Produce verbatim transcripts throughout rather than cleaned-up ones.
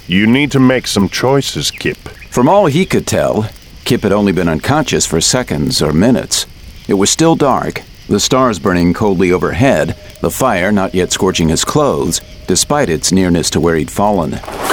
You need to make some choices, Kip. From all he could tell, Kip had only been unconscious for seconds or minutes. It was still dark, the stars burning coldly overhead, the fire not yet scorching his clothes, despite its nearness to where he'd fallen.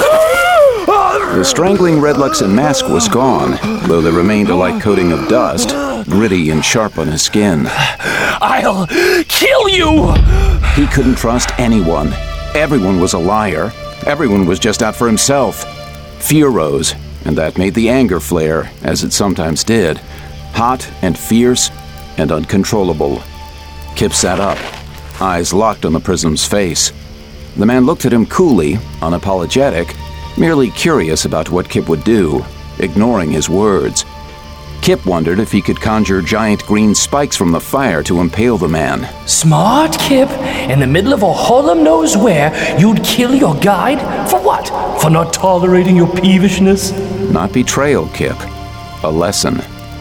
The strangling Red Luxon mask was gone, though there remained a light coating of dust, gritty and sharp on his skin. I'll kill you! He couldn't trust anyone. Everyone was a liar. Everyone was just out for himself. Fear rose, and that made the anger flare, as it sometimes did, hot and fierce and uncontrollable. Kip sat up, eyes locked on the prism's face. The man looked at him coolly, unapologetic, merely curious about what Kip would do, ignoring his words. Kip wondered if he could conjure giant green spikes from the fire to impale the man. Smart, Kip. In the middle of a Harlem knows where, you'd kill your guide? For what? For not tolerating your peevishness? Not betrayal, Kip. A lesson.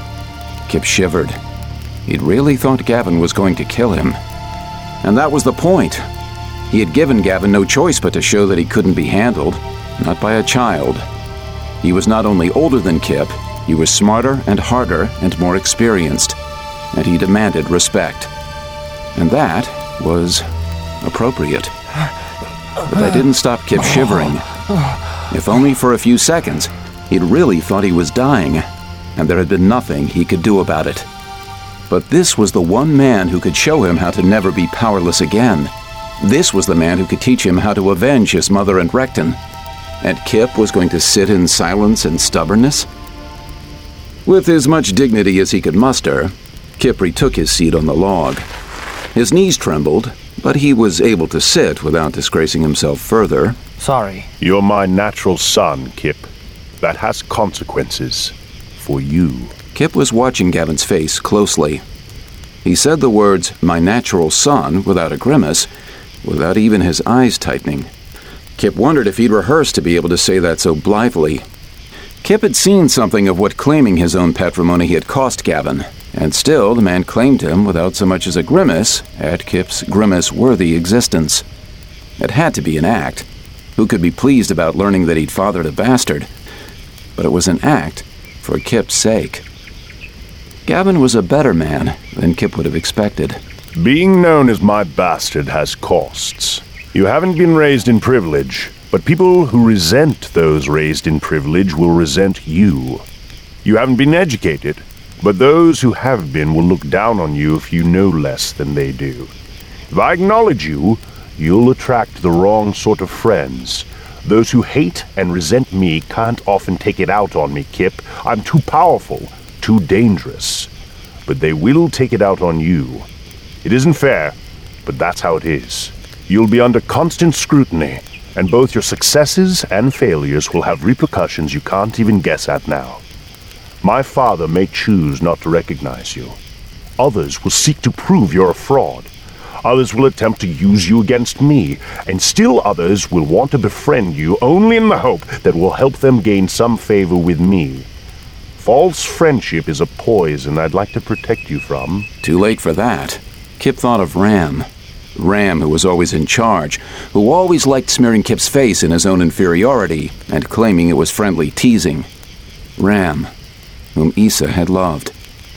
Kip shivered. He'd really thought Gavin was going to kill him. And that was the point. He had given Gavin no choice but to show that he couldn't be handled, not by a child. He was not only older than Kip, he was smarter and harder and more experienced, and he demanded respect. And that was appropriate. But that didn't stop Kip shivering. If only for a few seconds, he'd really thought he was dying, and there had been nothing he could do about it. But this was the one man who could show him how to never be powerless again. This was the man who could teach him how to avenge his mother and Recton. And Kip was going to sit in silence and stubbornness? With as much dignity as he could muster, Kip retook his seat on the log. His knees trembled, but he was able to sit without disgracing himself further. Sorry. You're my natural son, Kip. That has consequences. For you. Kip was watching Gavin's face closely. He said the words, "my natural son," without a grimace, without even his eyes tightening. Kip wondered if he'd rehearsed to be able to say that so blithely. Kip had seen something of what claiming his own patrimony had cost Gavin, and still the man claimed him without so much as a grimace at Kip's grimace-worthy existence. It had to be an act. Who could be pleased about learning that he'd fathered a bastard? But it was an act for Kip's sake. Gavin was a better man than Kip would have expected. Being known as my bastard has costs. You haven't been raised in privilege, but people who resent those raised in privilege will resent you. You haven't been educated, but those who have been will look down on you if you know less than they do. If I acknowledge you, you'll attract the wrong sort of friends. Those who hate and resent me can't often take it out on me, Kip. I'm too powerful, too dangerous. But they will take it out on you. It isn't fair, but that's how it is. You'll be under constant scrutiny, and both your successes and failures will have repercussions you can't even guess at now. My father may choose not to recognize you. Others will seek to prove you're a fraud. Others will attempt to use you against me, and still others will want to befriend you only in the hope that will help them gain some favor with me. False friendship is a poison I'd like to protect you from. Too late for that. Kip thought of Ram. Ram, who was always in charge, who always liked smearing Kip's face in his own inferiority and claiming it was friendly teasing. Ram, whom Issa had loved.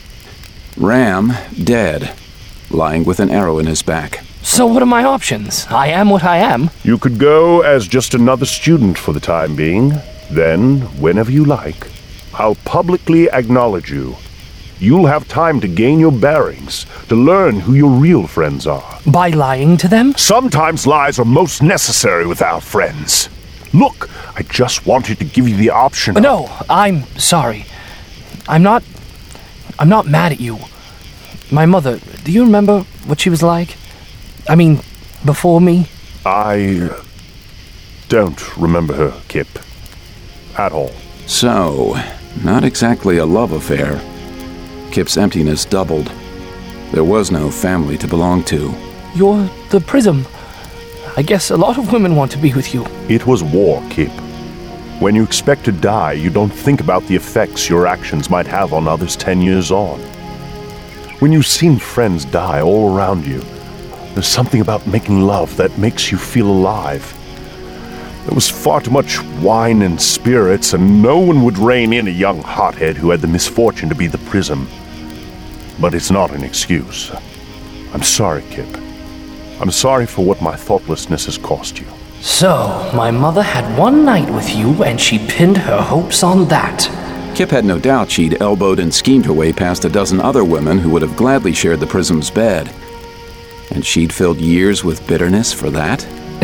Ram, dead, lying with an arrow in his back. So what are my options? I am what I am. You could go as just another student for the time being. Then, whenever you like, I'll publicly acknowledge you. You'll have time to gain your bearings, to learn who your real friends are. By lying to them? Sometimes lies are most necessary with our friends. Look, I just wanted to give you the option. No, I'm sorry. I'm not... I'm not mad at you. My mother, do you remember what she was like? I mean, before me? I don't remember her, Kip. At all. So, not exactly a love affair. Kip's emptiness doubled. There was no family to belong to. You're the Prism. I guess a lot of women want to be with you. It was war, Kip. When you expect to die, you don't think about the effects your actions might have on others ten years on. When you've seen friends die all around you, there's something about making love that makes you feel alive. There was far too much wine and spirits, and no one would rein in a young hothead who had the misfortune to be the Prism. But it's not an excuse. I'm sorry, Kip. I'm sorry for what my thoughtlessness has cost you. So, my mother had one night with you, and she pinned her hopes on that. Kip had no doubt she'd elbowed and schemed her way past a dozen other women who would have gladly shared the Prism's bed. And she'd filled years with bitterness for that?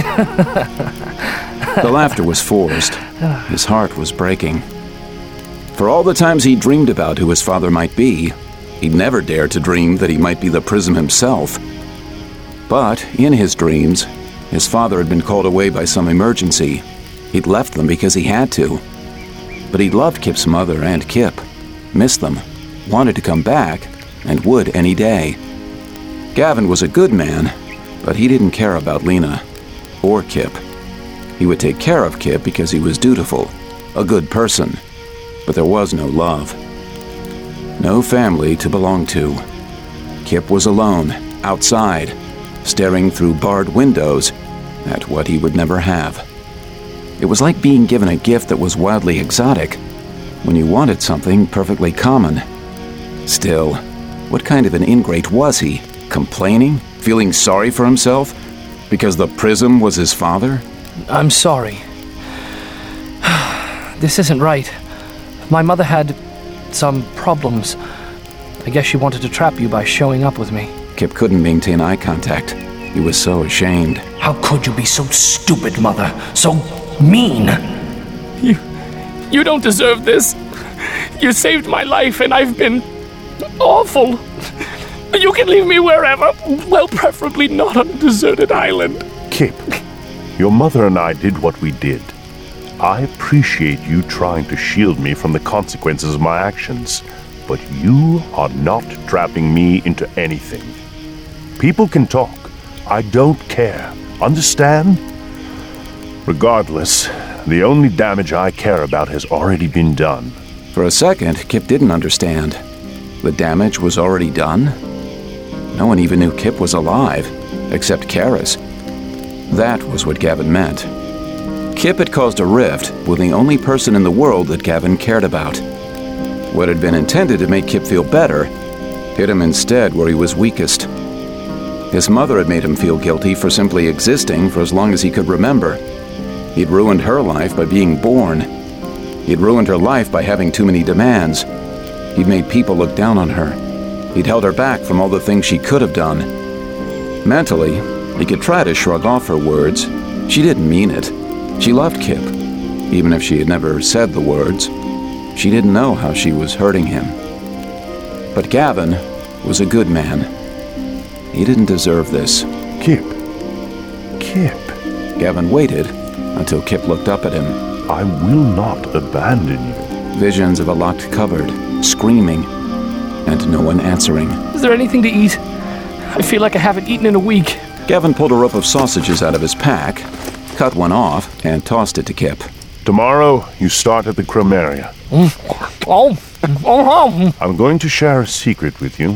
The laughter was forced. His heart was breaking. For all the times he dreamed about who his father might be, he'd never dared to dream that he might be the Prism himself. But in his dreams, his father had been called away by some emergency. He'd left them because he had to. But he loved Kip's mother and Kip, missed them, wanted to come back, and would any day. Gavin was a good man, but he didn't care about Lena or Kip. He would take care of Kip because he was dutiful, a good person, but there was no love. No family to belong to. Kip was alone, outside, staring through barred windows at what he would never have. It was like being given a gift that was wildly exotic when you wanted something perfectly common. Still, what kind of an ingrate was he? Complaining? Feeling sorry for himself? Because the Prism was his father? I'm sorry. This isn't right. My mother had some problems. I guess she wanted to trap you by showing up with me. Kip couldn't maintain eye contact. He was so ashamed. How could you be so stupid, Mother? So mean? You... you don't deserve this. You saved my life and I've been... awful. You can leave me wherever. Well, preferably not on a deserted island. Kip, your mother and I did what we did. I appreciate you trying to shield me from the consequences of my actions, but you are not trapping me into anything. People can talk. I don't care. Understand? Regardless, the only damage I care about has already been done. For a second, Kip didn't understand. The damage was already done? No one even knew Kip was alive, except Karis. That was what Gavin meant. Kip had caused a rift with the only person in the world that Gavin cared about. What had been intended to make Kip feel better hit him instead where he was weakest. His mother had made him feel guilty for simply existing for as long as he could remember. He'd ruined her life by being born. He'd ruined her life by having too many demands. He'd made people look down on her. He'd held her back from all the things she could have done. Mentally, he could try to shrug off her words. She didn't mean it. She loved Kip, even if she had never said the words. She didn't know how she was hurting him. But Gavin was a good man. He didn't deserve this. Kip. Kip. Gavin waited until Kip looked up at him. I will not abandon you. Visions of a locked cupboard, screaming, and no one answering. Is there anything to eat? I feel like I haven't eaten in a week. Gavin pulled a rope of sausages out of his pack, cut one off, and tossed it to Kip. Tomorrow, you start at the Chromaria. Oh, oh, I'm going to share a secret with you.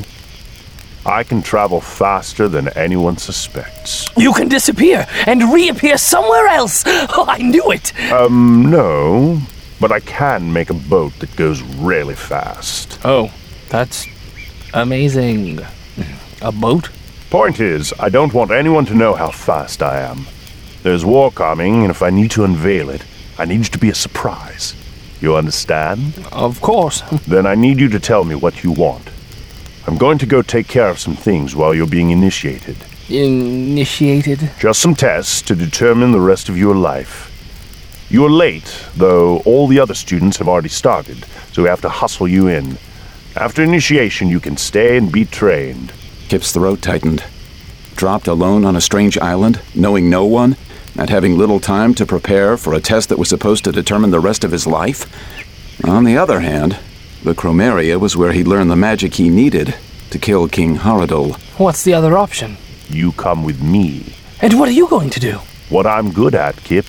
I can travel faster than anyone suspects. You can disappear and reappear somewhere else. Oh, I knew it. Um, no, but I can make a boat that goes really fast. Oh, that's amazing. A boat? Point is, I don't want anyone to know how fast I am. There's war coming, and if I need to unveil it, I need it to be a surprise. You understand? Of course. Then I need you to tell me what you want. I'm going to go take care of some things while you're being initiated. Initiated? Just some tests to determine the rest of your life. You're late, though all the other students have already started, so we have to hustle you in. After initiation, you can stay and be trained. Kip's throat tightened. Dropped alone on a strange island, knowing no one, and having little time to prepare for a test that was supposed to determine the rest of his life. On the other hand, the Chromaria was where he learned the magic he needed to kill King Haradul. What's the other option? You come with me. And what are you going to do? What I'm good at, Kip.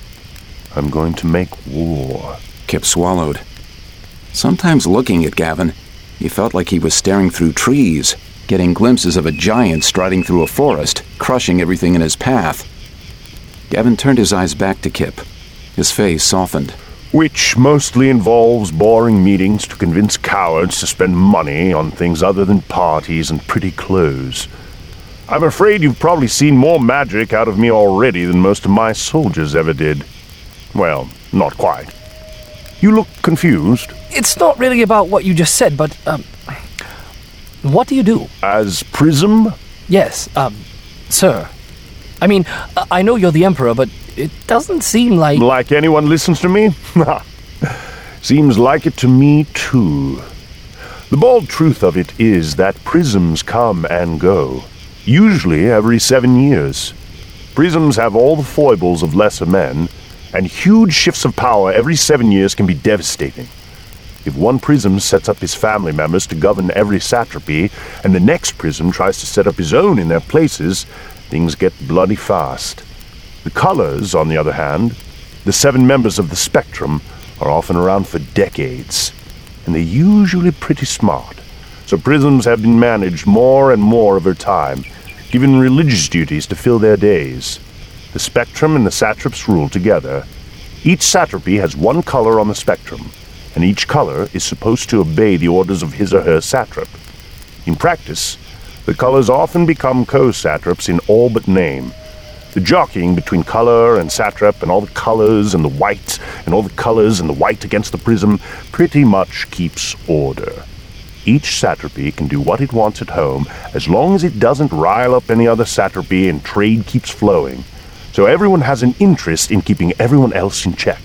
I'm going to make war. Kip swallowed. Sometimes looking at Gavin, he felt like he was staring through trees, getting glimpses of a giant striding through a forest, crushing everything in his path. Gavin turned his eyes back to Kip. His face softened. Which mostly involves boring meetings to convince cowards to spend money on things other than parties and pretty clothes. I'm afraid you've probably seen more magic out of me already than most of my soldiers ever did. Well, not quite. You look confused. It's not really about what you just said, but, um... what do you do? As Prism? Yes, um, sir. I mean, I know you're the Emperor, but it doesn't seem like... Like anyone listens to me? Seems like it to me, too. The bald truth of it is that prisms come and go, usually every seven years. Prisms have all the foibles of lesser men, and huge shifts of power every seven years can be devastating. If one prism sets up his family members to govern every satrapy, and the next prism tries to set up his own in their places, things get bloody fast. The colors, on the other hand, the seven members of the spectrum, are often around for decades, and they're usually pretty smart. So prisms have been managed more and more over time, given religious duties to fill their days. The spectrum and the satraps rule together. Each satrapy has one color on the spectrum, and each color is supposed to obey the orders of his or her satrap. In practice, the colors often become co-satraps in all but name. The jockeying between color and satrap and all the colors and the white and all the colors and the white against the prism pretty much keeps order. Each satrapy can do what it wants at home as long as it doesn't rile up any other satrapy and trade keeps flowing. So everyone has an interest in keeping everyone else in check.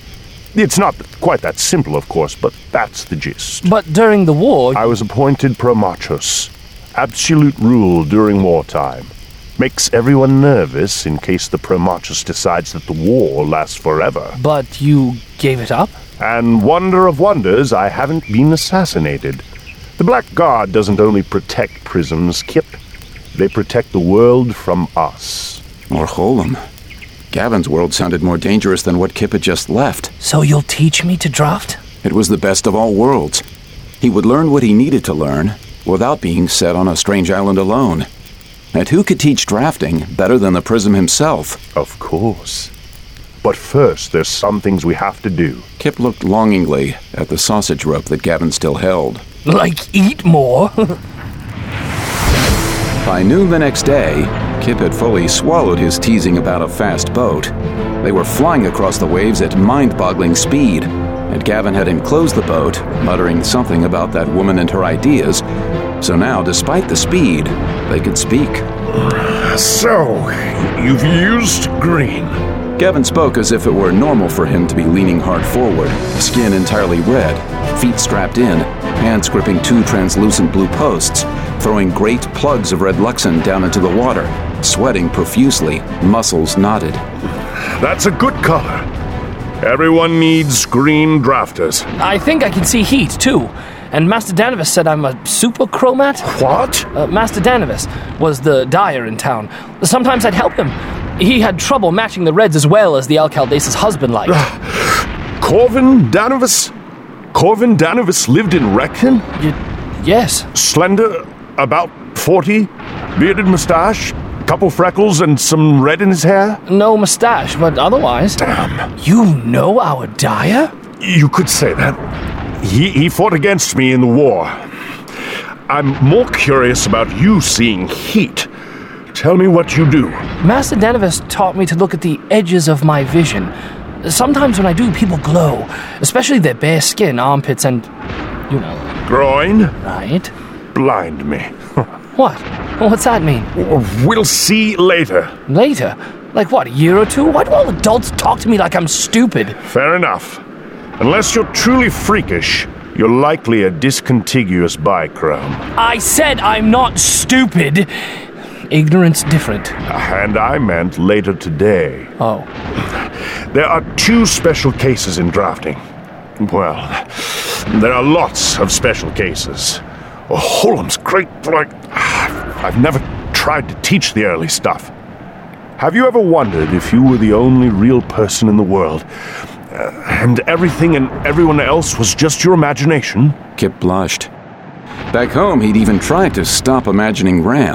It's not quite that simple, of course, but that's the gist. But during the war... I was appointed Promachus. Absolute rule during wartime. Makes everyone nervous in case the Promachus decides that the war lasts forever. But you gave it up? And wonder of wonders, I haven't been assassinated. The Black Guard doesn't only protect prisms, Kip. They protect the world from us. Or Holam. Gavin's world sounded more dangerous than what Kip had just left. So you'll teach me to draft? It was the best of all worlds. He would learn what he needed to learn without being set on a strange island alone. And who could teach drafting better than the Prism himself? Of course. But first, there's some things we have to do. Kip looked longingly at the sausage rope that Gavin still held. Like, eat more? By noon the next day, Kip had fully swallowed his teasing about a fast boat. They were flying across the waves at mind-boggling speed, and Gavin had enclosed the boat, muttering something about that woman and her ideas. So now, despite the speed, they could speak. So, you've used green. Gavin spoke as if it were normal for him to be leaning hard forward, skin entirely red, feet strapped in, hands gripping two translucent blue posts, throwing great plugs of red Luxon down into the water, sweating profusely, muscles knotted. That's a good color. Everyone needs green drafters. I think I can see heat, too. And Master Danavis said I'm a super chromat? What? Uh, Master Danavis was the dyer in town. Sometimes I'd help him. He had trouble matching the reds as well as the Alcalde's husband liked. Corvin Danavis? Corvin Danavis lived in Recton? Y- yes. Slender, about forty, bearded mustache, couple freckles, and some red in his hair? No mustache, but otherwise... Damn. You know our dyer? You could say that. He, he fought against me in the war. I'm more curious about you seeing heat. Tell me what you do. Master Danavis taught me to look at the edges of my vision. Sometimes when I do, people glow, especially their bare skin, armpits, and, you know... Groin? Right. Blind me. What? What's that mean? We'll see later. Later? Like what, a year or two? Why do all adults talk to me like I'm stupid? Fair enough. Unless you're truly freakish, you're likely a discontiguous bichrome. I said I'm not stupid. Ignorance different. And I meant later today. Oh. There are two special cases in drafting. Well, there are lots of special cases. Oh, Holam's great, like, I've never tried to teach the early stuff. Have you ever wondered if you were the only real person in the world, uh, and everything and everyone else was just your imagination? Kip blushed. Back home, he'd even tried to stop imagining Ram.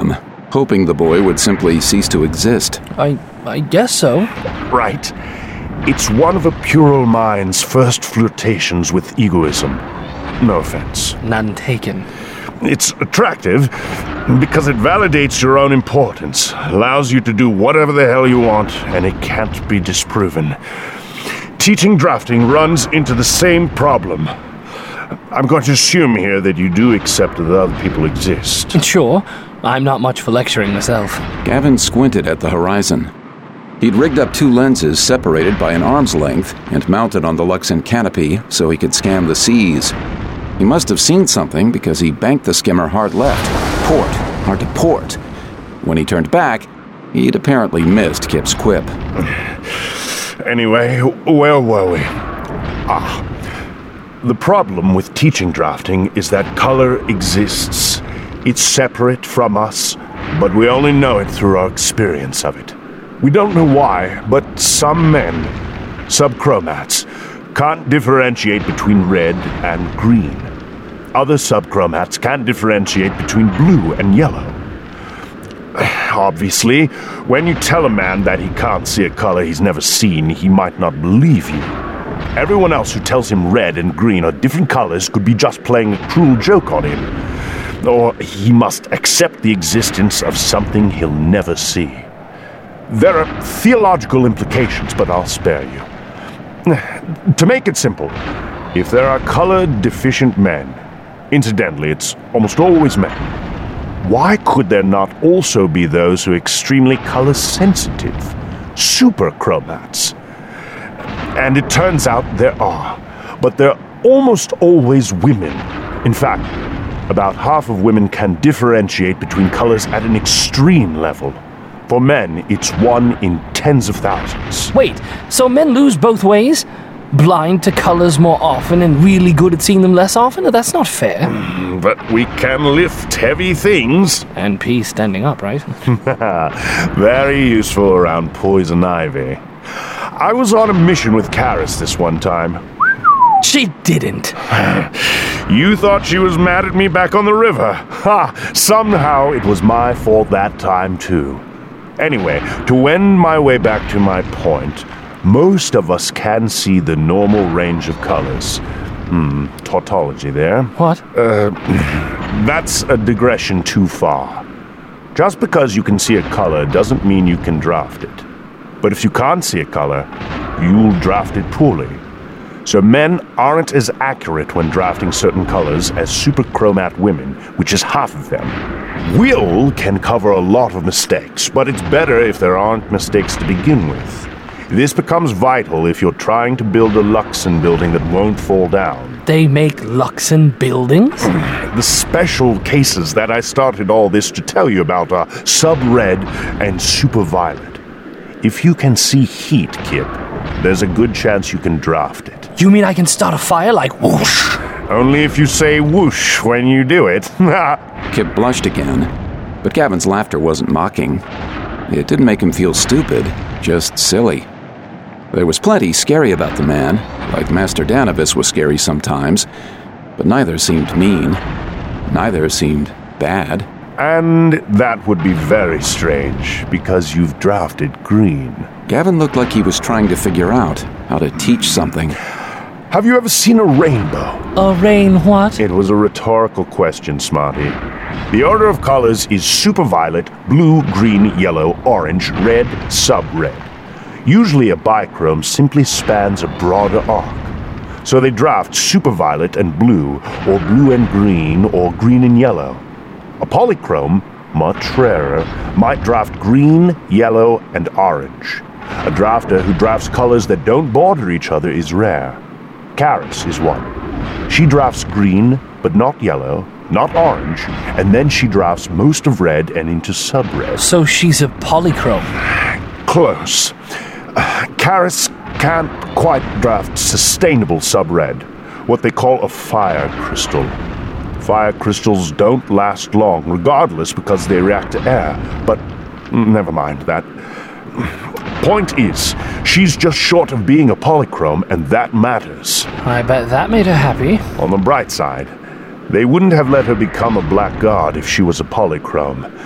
hoping the boy would simply cease to exist. I I guess so. Right. It's one of a puerile mind's first flirtations with egoism. No offense. None taken. It's attractive because it validates your own importance, allows you to do whatever the hell you want, and it can't be disproven. Teaching drafting runs into the same problem. I'm going to assume here that you do accept that other people exist. Sure. I'm not much for lecturing myself. Gavin squinted at the horizon. He'd rigged up two lenses separated by an arm's length and mounted on the Luxon canopy so he could scan the seas. He must have seen something because he banked the skimmer hard left. Port. Hard to port. When he turned back, he'd apparently missed Kip's quip. Anyway, where were we? Ah. The problem with teaching drafting is that color exists. It's separate from us, but we only know it through our experience of it. We don't know why, but some men, subchromats, can't differentiate between red and green. Other subchromats can't differentiate between blue and yellow. Obviously, when you tell a man that he can't see a color he's never seen, he might not believe you. Everyone else who tells him red and green are different colors could be just playing a cruel joke on him. Or he must accept the existence of something he'll never see. There are theological implications, but I'll spare you. To make it simple, if there are color-deficient men, incidentally, it's almost always men, why could there not also be those who are extremely color-sensitive, superchromats? And it turns out there are, but they're almost always women. In fact, about half of women can differentiate between colors at an extreme level. For men, it's one in tens of thousands. Wait, so men lose both ways? Blind to colors more often and really good at seeing them less often? That's not fair. But we can lift heavy things. And pee standing up, right? Very useful around poison ivy. I was on a mission with Karis this one time. She didn't. You thought she was mad at me back on the river. Ha! Somehow it was my fault that time too. Anyway, to wend my way back to my point, most of us can see the normal range of colors. Hmm, tautology there. What? Uh, that's a digression too far. Just because you can see a color doesn't mean you can draft it. But if you can't see a color, you'll draft it poorly. So men aren't as accurate when drafting certain colors as superchromat women, which is half of them. Will can cover a lot of mistakes, but it's better if there aren't mistakes to begin with. This becomes vital if you're trying to build a Luxon building that won't fall down. They make Luxon buildings? The special cases that I started all this to tell you about are sub-red and super-violet. If you can see heat, Kip, there's a good chance you can draft it. You mean I can start a fire like whoosh? Only if you say whoosh when you do it. Kip blushed again, but Gavin's laughter wasn't mocking. It didn't make him feel stupid, just silly. There was plenty scary about the man, like Master Danavis was scary sometimes, but neither seemed mean. Neither seemed bad. And that would be very strange, because you've drafted green. Gavin looked like he was trying to figure out how to teach something. Have you ever seen a rainbow? A rain what? It was a rhetorical question, Smarty. The order of colors is superviolet, blue, green, yellow, orange, red, sub-red. Usually a bichrome simply spans a broader arc. So they draft superviolet and blue, or blue and green, or green and yellow. A polychrome, much rarer, might draft green, yellow, and orange. A drafter who drafts colors that don't border each other is rare. Karis is one. She drafts green, but not yellow, not orange, and then she drafts most of red and into sub-red. So she's a polychrome. Close. Uh, Karis can't quite draft sustainable sub-red, what they call a fire crystal. Fire crystals don't last long, regardless, because they react to air. But never mind that. Point is, she's just short of being a polychrome, and that matters. I bet that made her happy. On the bright side, they wouldn't have let her become a black god if she was a polychrome.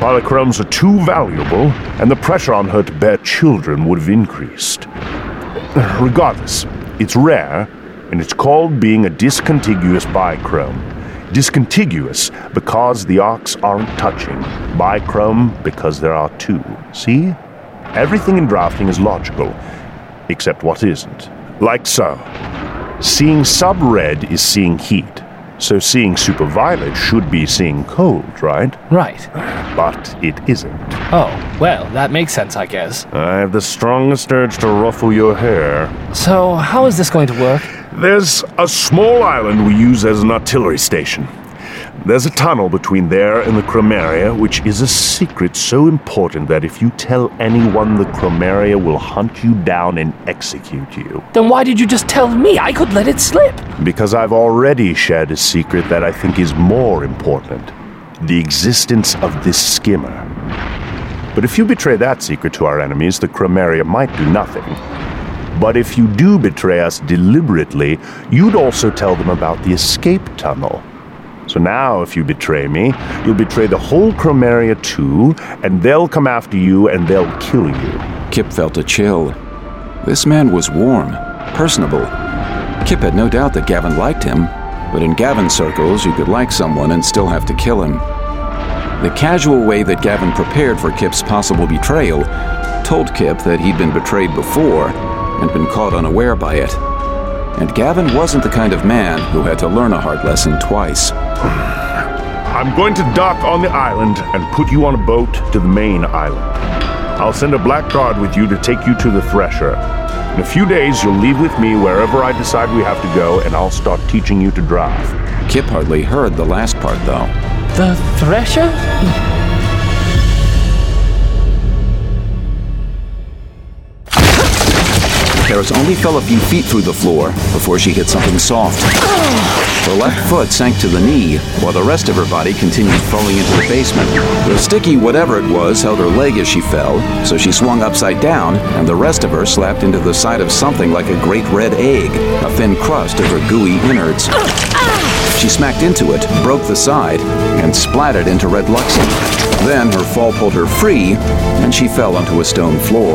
Polychromes are too valuable, and the pressure on her to bear children would have increased. Regardless, it's rare, and it's called being a discontiguous bichrome. Discontiguous because the arcs aren't touching. Bichrome because there are two. See? Everything in drafting is logical, except what isn't. Like so. Seeing sub-red is seeing heat. So seeing super-violet should be seeing cold, right? Right. But it isn't. Oh, well, that makes sense, I guess. I have the strongest urge to ruffle your hair. So, how is this going to work? There's a small island we use as an artillery station. There's a tunnel between there and the Chromaria, which is a secret so important that if you tell anyone, the Chromaria will hunt you down and execute you. Then why did you just tell me? I could let it slip. Because I've already shared a secret that I think is more important. The existence of this skimmer. But if you betray that secret to our enemies, the Chromaria might do nothing. But if you do betray us deliberately, you'd also tell them about the escape tunnel. So now, if you betray me, you'll betray the whole Chromaria too, and they'll come after you and they'll kill you. Kip felt a chill. This man was warm, personable. Kip had no doubt that Gavin liked him, but in Gavin's circles, you could like someone and still have to kill him. The casual way that Gavin prepared for Kip's possible betrayal told Kip that he'd been betrayed before and been caught unaware by it. And Gavin wasn't the kind of man who had to learn a hard lesson twice. I'm going to dock on the island and put you on a boat to the main island. I'll send a black guard with you to take you to the Thresher. In a few days, you'll leave with me wherever I decide we have to go, and I'll start teaching you to drive. Kip hardly heard the last part, though. The Thresher? Karis only fell a few feet through the floor before she hit something soft. Her left foot sank to the knee, while the rest of her body continued falling into the basement. The sticky whatever it was held her leg as she fell, so she swung upside down, and the rest of her slapped into the side of something like a great red egg, a thin crust of her gooey innards. She smacked into it, broke the side, and splattered into Red Luxon. Then her fall pulled her free, and she fell onto a stone floor.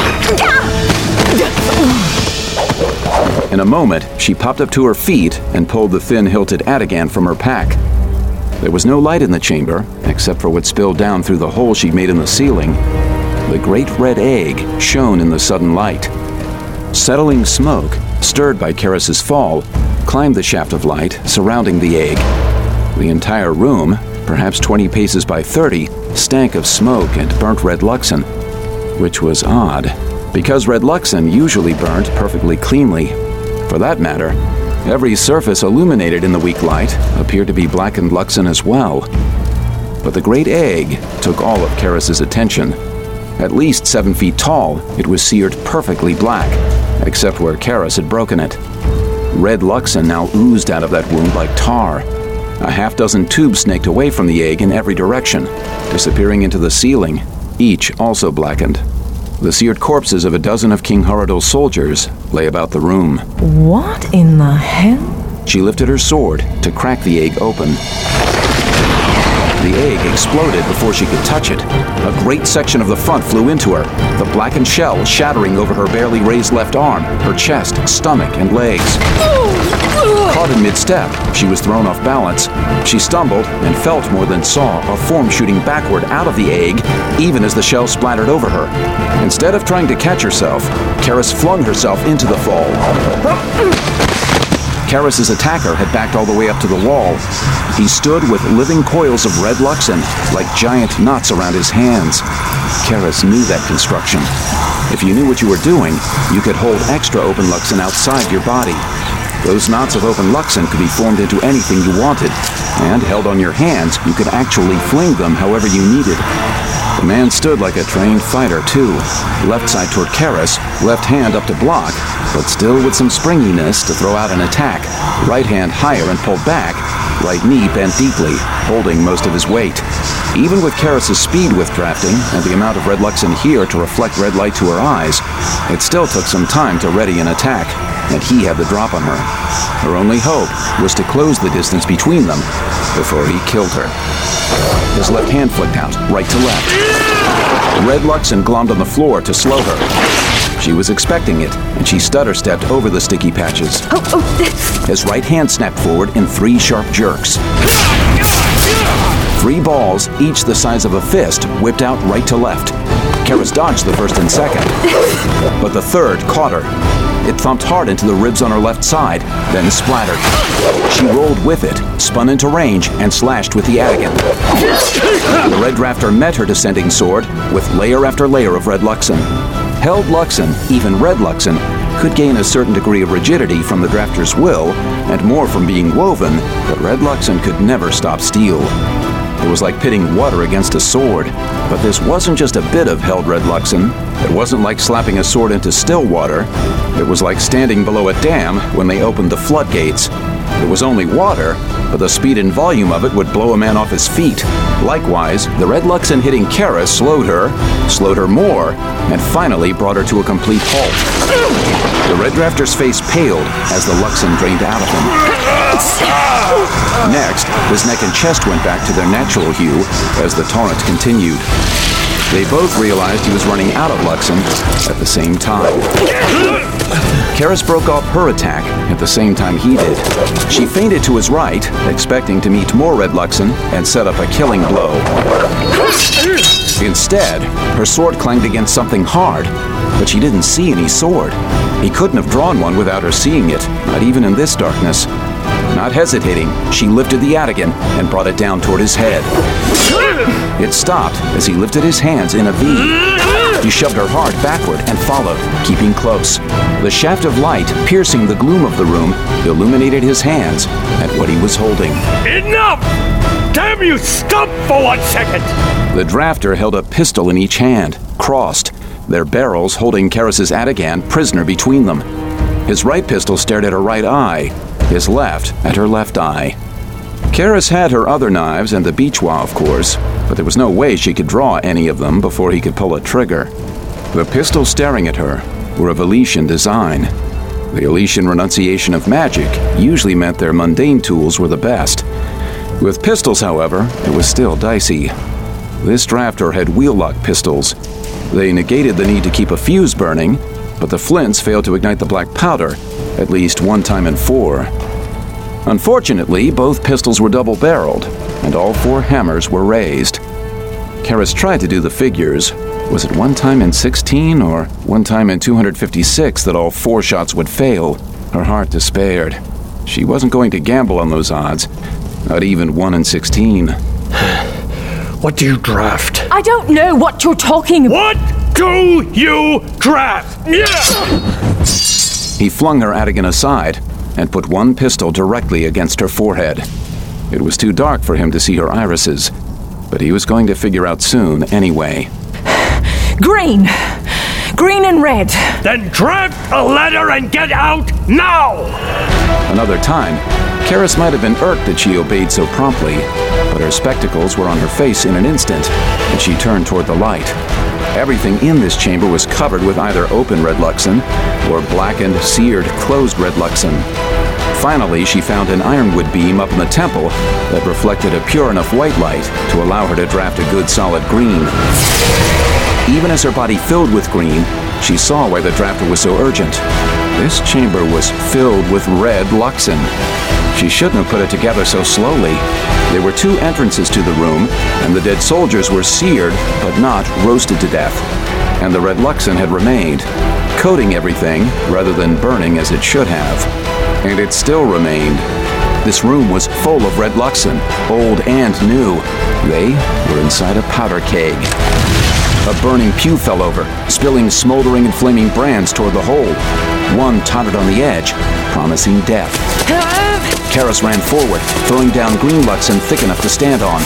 In a moment, she popped up to her feet and pulled the thin-hilted Atigan from her pack. There was no light in the chamber, except for what spilled down through the hole she'd made in the ceiling. The great red egg shone in the sudden light. Settling smoke, stirred by Karis's fall, climbed the shaft of light surrounding the egg. The entire room, perhaps twenty paces by thirty, stank of smoke and burnt Red Luxon, which was odd, because Red Luxon usually burnt perfectly cleanly. For that matter, every surface illuminated in the weak light appeared to be blackened Luxon as well. But the great egg took all of Karis's attention. At least seven feet tall, it was seared perfectly black, except where Karis had broken it. Red Luxon now oozed out of that wound like tar. A half dozen tubes snaked away from the egg in every direction, disappearing into the ceiling, each also blackened. The seared corpses of a dozen of King Horadol's soldiers lay about the room. What in the hell? She lifted her sword to crack the egg open. The egg exploded before she could touch it. A great section of the front flew into her, the blackened shell shattering over her barely raised left arm, her chest, stomach, and legs. Caught in mid-step, she was thrown off balance. She stumbled and felt more than saw a form shooting backward out of the egg, even as the shell splattered over her. Instead of trying to catch herself, Karis flung herself into the fall. Karis's attacker had backed all the way up to the wall. He stood with living coils of Red Luxon, like giant knots around his hands. Karis knew that construction. If you knew what you were doing, you could hold extra open Luxon outside your body. Those knots of open Luxon could be formed into anything you wanted, and held on your hands, you could actually fling them however you needed. The man stood like a trained fighter, too, left side toward Karis, left hand up to block, but still with some springiness to throw out an attack, right hand higher and pulled back, right knee bent deeply, holding most of his weight. Even with Karis's speed with drafting, and the amount of Red Luxon here to reflect red light to her eyes, it still took some time to ready an attack, and he had the drop on her. Her only hope was to close the distance between them, before he killed her. His left hand flicked out, right to left. Red Luxon glommed on the floor to slow her. She was expecting it, and she stutter-stepped over the sticky patches. Oh, oh. His right hand snapped forward in three sharp jerks. Three balls, each the size of a fist, whipped out right to left. Karis dodged the first and second, but the third caught her. It thumped hard into the ribs on her left side, then splattered. She rolled with it, spun into range, and slashed with the Atigan. The Red Drafter met her descending sword with layer after layer of Red Luxon. Held Luxon, even Red Luxon, could gain a certain degree of rigidity from the Drafter's will, and more from being woven, but Red Luxon could never stop steel. It was like pitting water against a sword, but this wasn't just a bit of held Red Luxon. It wasn't like slapping a sword into still water. It was like standing below a dam when they opened the floodgates. It was only water, but the speed and volume of it would blow a man off his feet. Likewise, the Red Luxon hitting Karis slowed her, slowed her more, and finally brought her to a complete halt. The Red Drafter's face paled as the Luxon drained out of him. Next, his neck and chest went back to their natural hue as the torrent continued. They both realized he was running out of Luxon at the same time. Karis broke off her attack at the same time he did. She feinted to his right, expecting to meet more Red Luxon and set up a killing blow. Instead, her sword clanged against something hard, but she didn't see any sword. He couldn't have drawn one without her seeing it, not even in this darkness. Not hesitating, she lifted the Atigan and brought it down toward his head. It stopped as he lifted his hands in a V. He shoved her hard backward and followed, keeping close. The shaft of light, piercing the gloom of the room, illuminated his hands and what he was holding. Enough! Damn you, stop for one second! The Drafter held a pistol in each hand, crossed, their barrels holding Karis's Atigan prisoner between them. His right pistol stared at her right eye, his left at her left eye. Karis had her other knives and the Bichwa, of course, but there was no way she could draw any of them before he could pull a trigger. The pistols staring at her were of Elysian design. The Elysian renunciation of magic usually meant their mundane tools were the best. With pistols, however, it was still dicey. This Drafter had wheel-lock pistols. They negated the need to keep a fuse burning, but the flints failed to ignite the black powder, at least one time in four. Unfortunately, both pistols were double-barreled, and all four hammers were raised. Karis tried to do the figures. Was it one time in sixteen or one time in two hundred fifty-six that all four shots would fail? Her heart despaired. She wasn't going to gamble on those odds, not even one in sixteen. What do you draft? I don't know what you're talking about. What do you draft? Yeah! He flung her Atigan aside and put one pistol directly against her forehead. It was too dark for him to see her irises, but he was going to figure out soon anyway. Green! Green and red! Then draft a letter and get out now! Another time, Karis might have been irked that she obeyed so promptly, but her spectacles were on her face in an instant, and she turned toward the light. Everything in this chamber was covered with either open Red Luxon or blackened, seared, closed Red Luxon. Finally, she found an ironwood beam up in the temple that reflected a pure enough white light to allow her to draft a good solid green. Even as her body filled with green, she saw why the Drafter was so urgent. This chamber was filled with Red Luxon. She shouldn't have put it together so slowly. There were two entrances to the room, and the dead soldiers were seared, but not roasted to death. And the Red Luxon had remained, coating everything rather than burning as it should have. And it still remained. This room was full of Red Luxon, old and new. They were inside a powder keg. A burning pew fell over, spilling smoldering and flaming brands toward the hole. One tottered on the edge, promising death. Karis ran forward, throwing down green Luxon thick enough to stand on.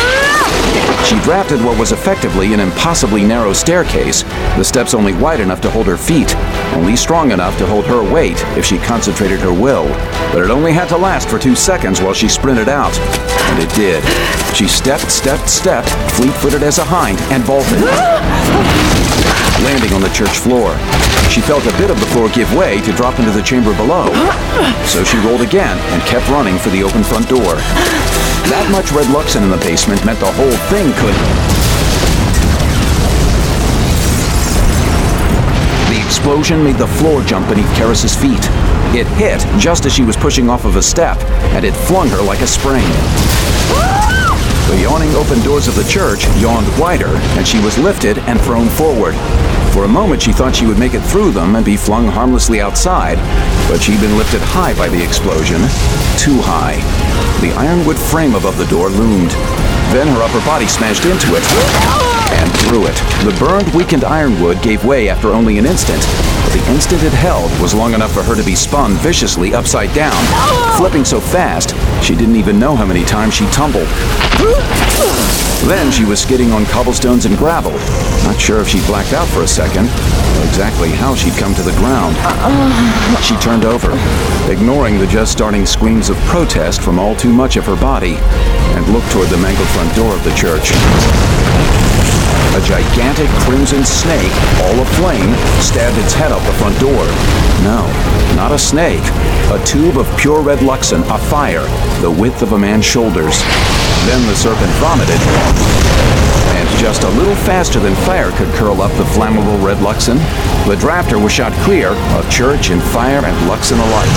She drafted what was effectively an impossibly narrow staircase, the steps only wide enough to hold her feet, only strong enough to hold her weight if she concentrated her will. But it only had to last for two seconds while she sprinted out. And it did. She stepped, stepped, stepped, fleet-footed as a hind, and vaulted. landing on the church floor. She felt a bit of the floor give way to drop into the chamber below. So she rolled again and kept running for the open front door. That much red Luxon in the basement meant the whole thing could... The explosion made the floor jump beneath Karis's feet. It hit just as she was pushing off of a step, and it flung her like a spring. The yawning open doors of the church yawned wider, and she was lifted and thrown forward. For a moment she thought she would make it through them and be flung harmlessly outside, but she'd been lifted high by the explosion. Too high. The ironwood frame above the door loomed. Then her upper body smashed into it and through it. The burned, weakened ironwood gave way after only an instant, but the instant it held was long enough for her to be spun viciously upside down, flipping so fast she didn't even know how many times she tumbled. Then she was skidding on cobblestones and gravel, not sure if she blacked out for a second, or exactly how she'd come to the ground. She turned over, ignoring the just starting screams of protest from all too much of her body, and looked toward the mangled front door of the church. A gigantic crimson snake, all aflame, stabbed its head out the front door. No, not a snake. A tube of pure red Luxon, afire, the width of a man's shoulders. Then the serpent vomited, and just a little faster than fire could curl up the flammable red Luxon, the drafter was shot clear of church and fire and Luxon alike.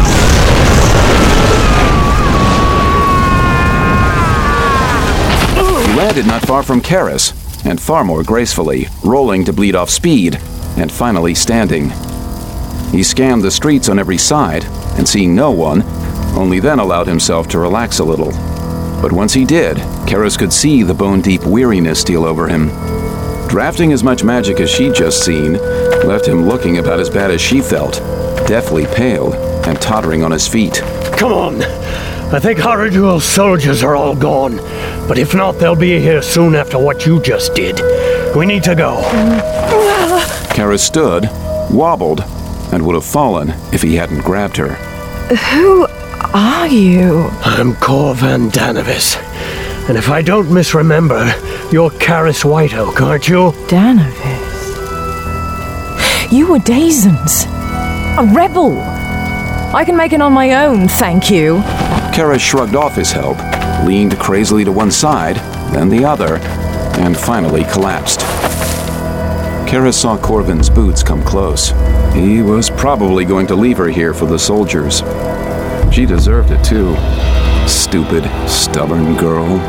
He landed not far from Karis, and far more gracefully, rolling to bleed off speed, and finally standing. He scanned the streets on every side, and seeing no one, only then allowed himself to relax a little. But once he did, Karis could see the bone-deep weariness steal over him. Drafting as much magic as she'd just seen left him looking about as bad as she felt, deathly pale and tottering on his feet. Come on. I think Haradul's soldiers are all gone, but if not, they'll be here soon after what you just did. We need to go. Karis stood, wobbled, and would have fallen if he hadn't grabbed her. Who are you? I'm Cor Van Danavis, and if I don't misremember, you're Karis Whiteoak, aren't you? Danavis? You were Dazens. A rebel. I can make it on my own, thank you. Karis shrugged off his help, leaned crazily to one side, then the other, and finally collapsed. Karis saw Corvin's boots come close. He was probably going to leave her here for the soldiers. She deserved it too. Stupid, stubborn girl.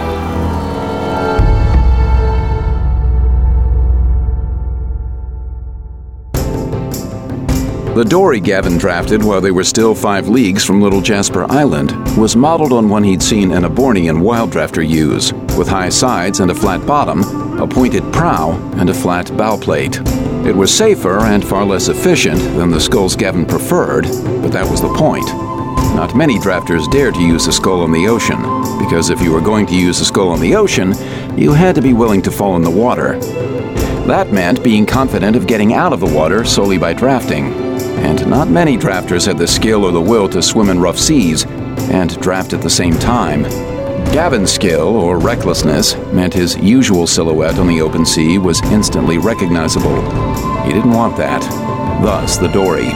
The dory Gavin drafted while they were still five leagues from Little Jasper Island was modeled on one he'd seen an Abornian wild drafter use, with high sides and a flat bottom, a pointed prow, and a flat bow plate. It was safer and far less efficient than the sculls Gavin preferred, but that was the point. Not many drafters dared to use a skull on the ocean, because if you were going to use a skull on the ocean, you had to be willing to fall in the water. That meant being confident of getting out of the water solely by drafting, and not many drafters had the skill or the will to swim in rough seas and draft at the same time. Gavin's skill, or recklessness, meant his usual silhouette on the open sea was instantly recognizable. He didn't want that. Thus, the dory.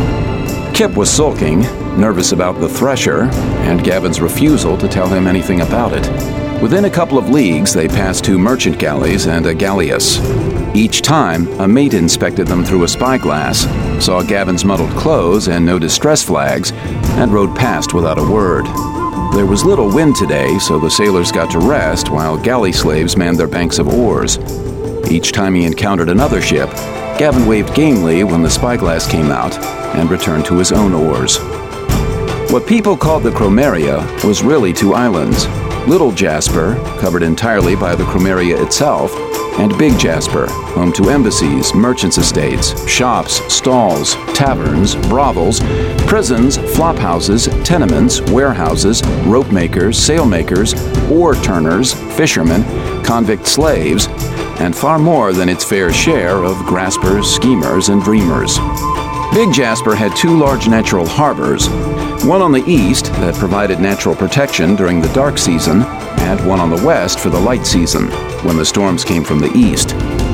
Kip was sulking, nervous about the Thresher, and Gavin's refusal to tell him anything about it. Within a couple of leagues, they passed two merchant galleys and a galleass. Each time, a mate inspected them through a spyglass, saw Gavin's muddled clothes and no distress flags, and rode past without a word. There was little wind today, so the sailors got to rest while galley slaves manned their banks of oars. Each time he encountered another ship, Gavin waved gamely when the spyglass came out and returned to his own oars. What people called the Chromeria was really two islands. Little Jasper, covered entirely by the Chromeria itself, and Big Jasper, home to embassies, merchants' estates, shops, stalls, taverns, brothels, prisons, flophouses, tenements, warehouses, rope makers, sail makers, oar turners, fishermen, convict slaves, and far more than its fair share of graspers, schemers, and dreamers. Big Jasper had two large natural harbors, one on the east that provided natural protection during the dark season, and one on the west for the light season, when the storms came from the east.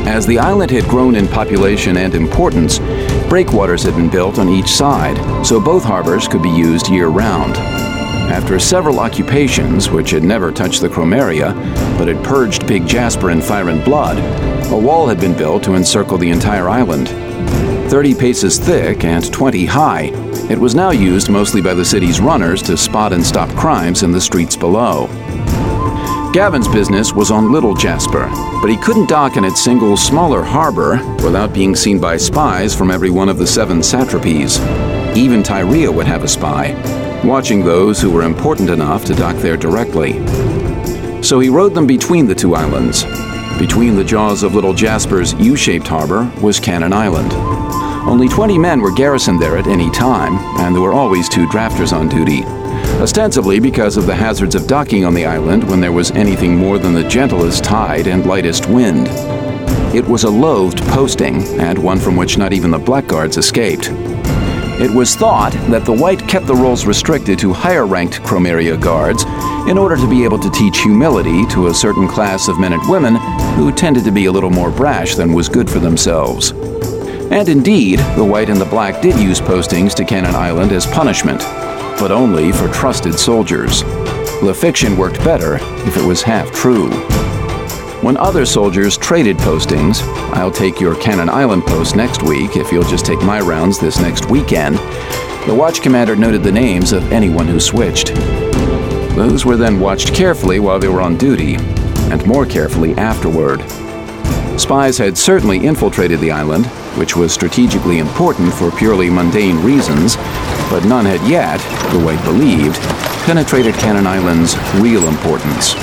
As the island had grown in population and importance, breakwaters had been built on each side, so both harbors could be used year-round. After several occupations, which had never touched the Chromeria, but had purged Big Jasper in fire and blood, a wall had been built to encircle the entire island. Thirty paces thick and twenty high, it was now used mostly by the city's runners to spot and stop crimes in the streets below. Gavin's business was on Little Jasper, but he couldn't dock in its single, smaller harbor without being seen by spies from every one of the seven satrapies. Even Tyria would have a spy, watching those who were important enough to dock there directly. So he rode them between the two islands. Between the jaws of Little Jasper's U-shaped harbor was Cannon Island. Only twenty men were garrisoned there at any time, and there were always two drafters on duty, ostensibly because of the hazards of docking on the island when there was anything more than the gentlest tide and lightest wind. It was a loathed posting, and one from which not even the blackguards escaped. It was thought that the White kept the roles restricted to higher-ranked Chromeria guards in order to be able to teach humility to a certain class of men and women who tended to be a little more brash than was good for themselves. And indeed, the White and the Black did use postings to Cannon Island as punishment, but only for trusted soldiers. The fiction worked better if it was half true. When other soldiers traded postings, "I'll take your Cannon Island post next week if you'll just take my rounds this next weekend," the watch commander noted the names of anyone who switched. Those were then watched carefully while they were on duty, and more carefully afterward. Spies had certainly infiltrated the island, which was strategically important for purely mundane reasons, but none had yet, the White believed, penetrated Cannon Island's real importance.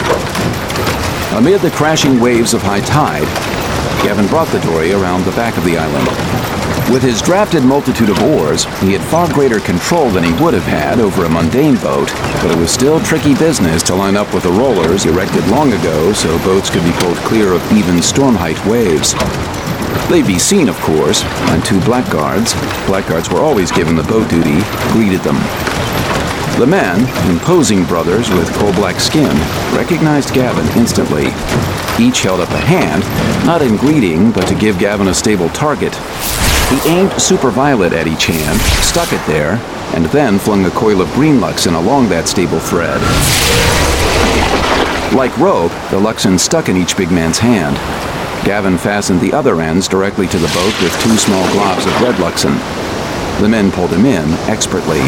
Amid the crashing waves of high tide, Gavin brought the dory around the back of the island. With his drafted multitude of oars, he had far greater control than he would have had over a mundane boat, but it was still tricky business to line up with the rollers erected long ago so boats could be pulled clear of even storm-height waves. They'd be seen, of course, and two blackguards, blackguards were always given the boat duty, greeted them. The men, imposing brothers with coal-black skin, recognized Gavin instantly. Each held up a hand, not in greeting, but to give Gavin a stable target. He aimed Super Violet at each hand, stuck it there, and then flung a coil of green Luxon along that stable thread. Like rope, the Luxon stuck in each big man's hand. Gavin fastened the other ends directly to the boat with two small globs of red Luxon. The men pulled him in expertly.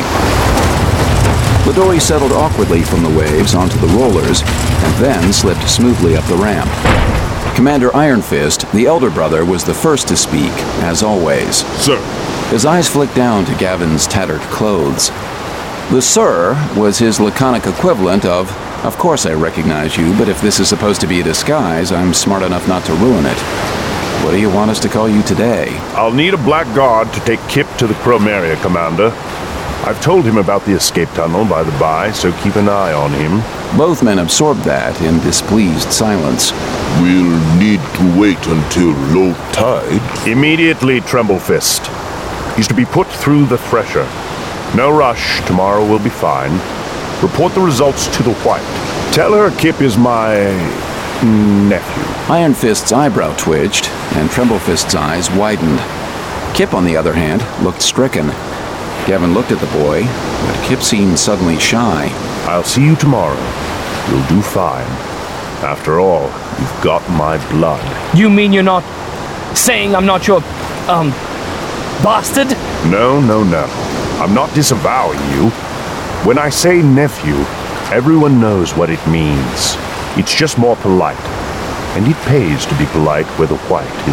The dory settled awkwardly from the waves onto the rollers, and then slipped smoothly up the ramp. Commander Iron Fist, the elder brother, was the first to speak, as always. Sir. His eyes flicked down to Gavin's tattered clothes. The sir was his laconic equivalent of, "Of course I recognize you, but if this is supposed to be a disguise, I'm smart enough not to ruin it. What do you want us to call you today?" I'll need a black guard to take Kip to the Chromeria, Commander. I've told him about the escape tunnel, by the by, so keep an eye on him. Both men absorbed that in displeased silence. We'll need to wait until low tide. Immediately, Tremblefist. He's to be put through the thresher. No rush, tomorrow will be fine. Report the results to the White. Tell her Kip is my... nephew. Iron Fist's eyebrow twitched, and Tremblefist's eyes widened. Kip, on the other hand, looked stricken. Gavin looked at the boy, but Kip seemed suddenly shy. I'll see you tomorrow. You'll do fine. After all, you've got my blood. You mean you're not saying I'm not your, um, bastard? No, no, no. I'm not disavowing you. When I say nephew, everyone knows what it means. It's just more polite. And it pays to be polite where the White is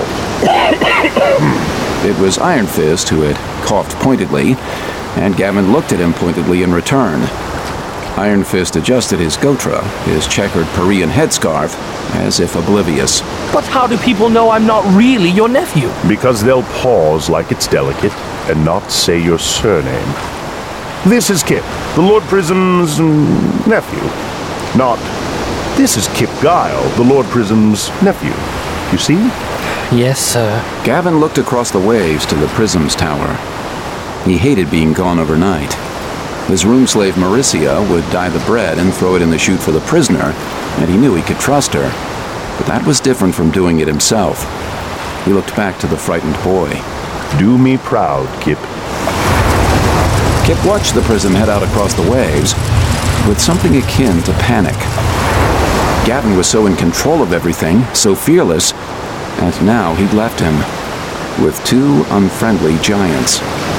involved. It was Iron Fist who had coughed pointedly, and Gavin looked at him pointedly in return. Iron Fist adjusted his gotra, his checkered Parian headscarf, as if oblivious. But how do people know I'm not really your nephew? Because they'll pause like it's delicate and not say your surname. This is Kip, the Lord Prism's mm, nephew. Not, this is Kip Guile, the Lord Prism's nephew. You see? Yes, sir. Gavin looked across the waves to the Prism's tower. He hated being gone overnight. His room slave Maricia would dye the bread and throw it in the chute for the prisoner, and he knew he could trust her. but that was different from doing it himself. He looked back to the frightened boy. Do me proud, Kip. Kip watched the Prism head out across the waves with something akin to panic. Gavin was so in control of everything, so fearless, and now he'd left him with two unfriendly giants.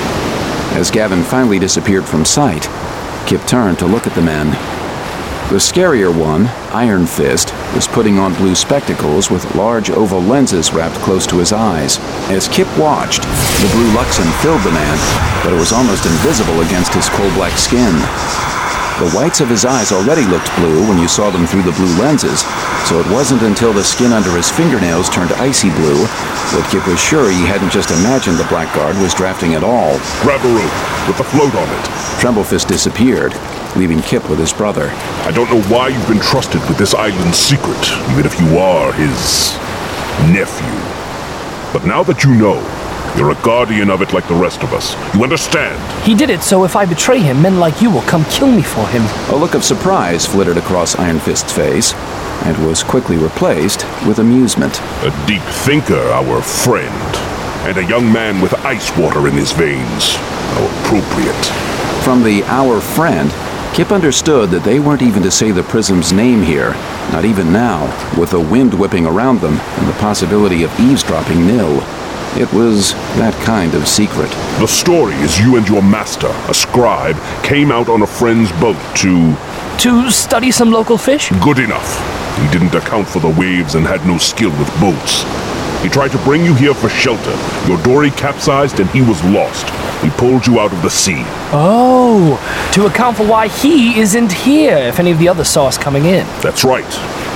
As Gavin finally disappeared from sight, Kip turned to look at the men. The scarier one, Iron Fist, was putting on blue spectacles with large oval lenses wrapped close to his eyes. As Kip watched, the blue Luxon filled the man, but it was almost invisible against his coal-black skin. The whites of his eyes already looked blue when you saw them through the blue lenses, so it wasn't until the skin under his fingernails turned icy blue that Kip was sure he hadn't just imagined the Blackguard was drafting at all. Grab a rope with the float on it. Tremblefist disappeared, leaving Kip with his brother. I don't know why you've been trusted with this island's secret, even if you are his nephew. But now that you know, you're a guardian of it like the rest of us. You understand? He did it so if I betray him, men like you will come kill me for him. A look of surprise flitted across Iron Fist's face, and was quickly replaced with amusement. A deep thinker, our friend. And a young man with ice water in his veins. How appropriate. From the "our friend," Kip understood that they weren't even to say the Prism's name here, not even now, with the wind whipping around them and the possibility of eavesdropping nil. It was that kind of secret. The story is you and your master, a scribe, came out on a friend's boat to... To study some local fish? Good enough. He didn't account for the waves and had no skill with boats. He tried to bring you here for shelter. Your dory capsized and he was lost. He pulled you out of the sea. Oh, to account for why he isn't here if any of the others saw us coming in. That's right.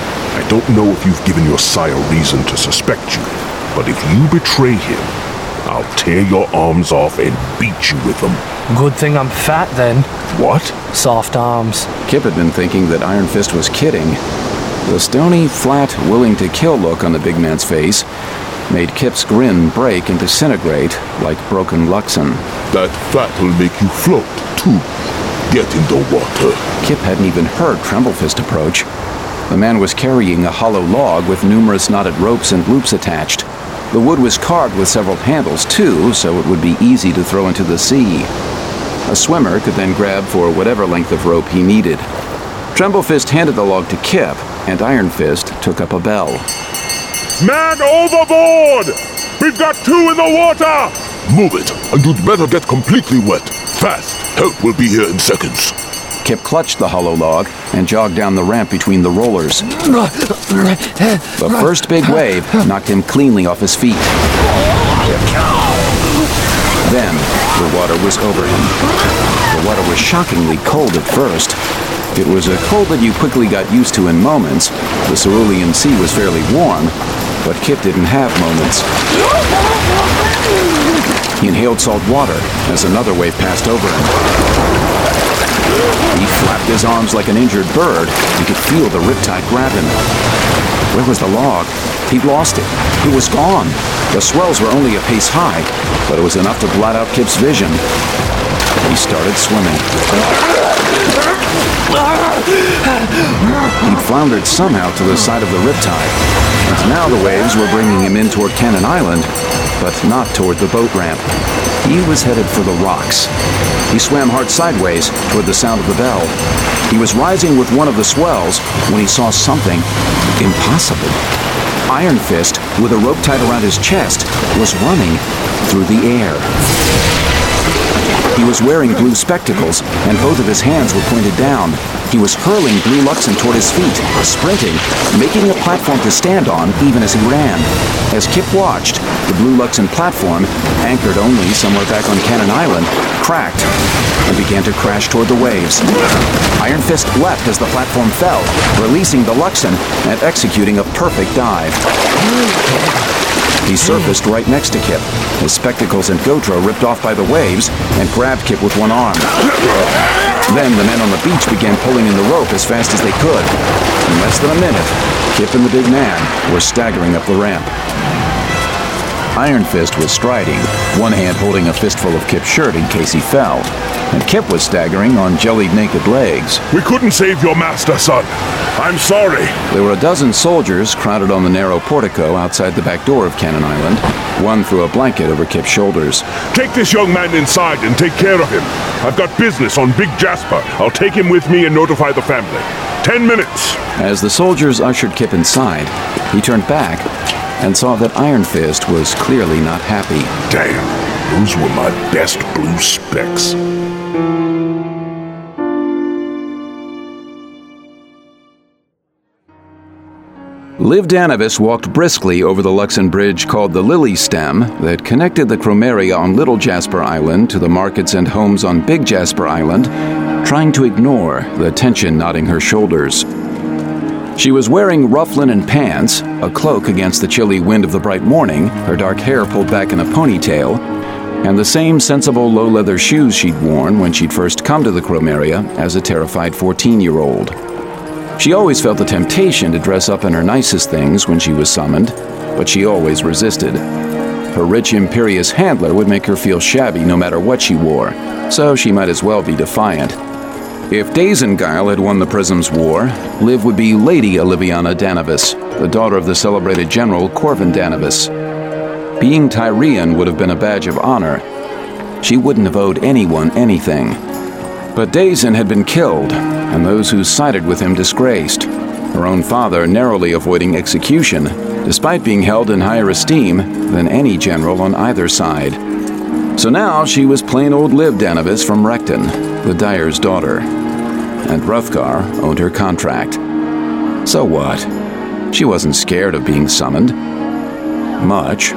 I don't know if you've given your sire reason to suspect you, but if you betray him, I'll tear your arms off and beat you with them. Good thing I'm fat then. What? Soft arms. Kip had been thinking that Iron Fist was kidding. The stony, flat, willing-to-kill look on the big man's face made Kip's grin break and disintegrate like broken Luxon. That fat will make you float, too. Get in the water. Kip hadn't even heard Tremblefist approach. The man was carrying a hollow log with numerous knotted ropes and loops attached. The wood was carved with several handles, too, so it would be easy to throw into the sea. A swimmer could then grab for whatever length of rope he needed. Tremblefist handed the log to Kip, and Iron Fist took up a bell. Man overboard! We've got two in the water! Move it, and you'd better get completely wet. Fast! Help will be here in seconds. Kip clutched the hollow log and jogged down the ramp between the rollers. The first big wave knocked him cleanly off his feet. Then, the water was over him. The water was shockingly cold at first. It was a cold that you quickly got used to in moments. The Cerulean Sea was fairly warm, but Kip didn't have moments. He inhaled salt water as another wave passed over him. He flapped his arms like an injured bird. He could feel the riptide grab him. Where was the log? He'd lost it. It was gone. The swells were only a pace high, but it was enough to blot out Kip's vision. He started swimming. He'd floundered somehow to the side of the riptide, and now the waves were bringing him in toward Cannon Island, but not toward the boat ramp. He was headed for the rocks. He swam hard sideways toward the sound of the bell. He was rising with one of the swells when he saw something impossible. Iron Fist, with a rope tied around his chest, was running through the air. He was wearing blue spectacles, and both of his hands were pointed down. He was hurling Blue Luxon toward his feet, sprinting, making a platform to stand on even as he ran. As Kip watched, the Blue Luxon platform, anchored only somewhere back on Cannon Island, cracked and began to crash toward the waves. Iron Fist leapt as the platform fell, releasing the Luxon and executing a perfect dive. He surfaced right next to Kip, his spectacles and GoPro ripped off by the waves, and grabbed Kip with one arm. Then the men on the beach began pulling in the rope as fast as they could. In less than a minute, Kip and the big man were staggering up the ramp. Iron Fist was striding, one hand holding a fistful of Kip's shirt in case he fell, and Kip was staggering on jellied naked legs. We couldn't save your master, son. I'm sorry. There were a dozen soldiers crowded on the narrow portico outside the back door of Cannon Island. One threw a blanket over Kip's shoulders. Take this young man inside and take care of him. I've got business on Big Jasper. I'll take him with me and notify the family. Ten minutes. As the soldiers ushered Kip inside, he turned back and saw that Iron Fist was clearly not happy. Damn, those were my best blue specks. Liv Danavis walked briskly over the Luxon Bridge called the Lily Stem that connected the Chromeria on Little Jasper Island to the markets and homes on Big Jasper Island, trying to ignore the tension knotting her shoulders. She was wearing rough linen pants, a cloak against the chilly wind of the bright morning, her dark hair pulled back in a ponytail, and the same sensible low-leather shoes she'd worn when she'd first come to the Chromeria as a terrified fourteen-year-old. She always felt the temptation to dress up in her nicest things when she was summoned, but she always resisted. Her rich, imperious handler would make her feel shabby no matter what she wore, so she might as well be defiant. If Dazengyle had won the Prism's War, Liv would be Lady Oliviana Danavis, the daughter of the celebrated General Corvin Danavis. Being Tyrian would have been a badge of honor. She wouldn't have owed anyone anything. But Dazen had been killed, and those who sided with him disgraced, her own father narrowly avoiding execution, despite being held in higher esteem than any general on either side. So now she was plain old Liv Danavis from Recton, the Dyer's daughter. And Hrothgar owned her contract. So what? She wasn't scared of being summoned. Much.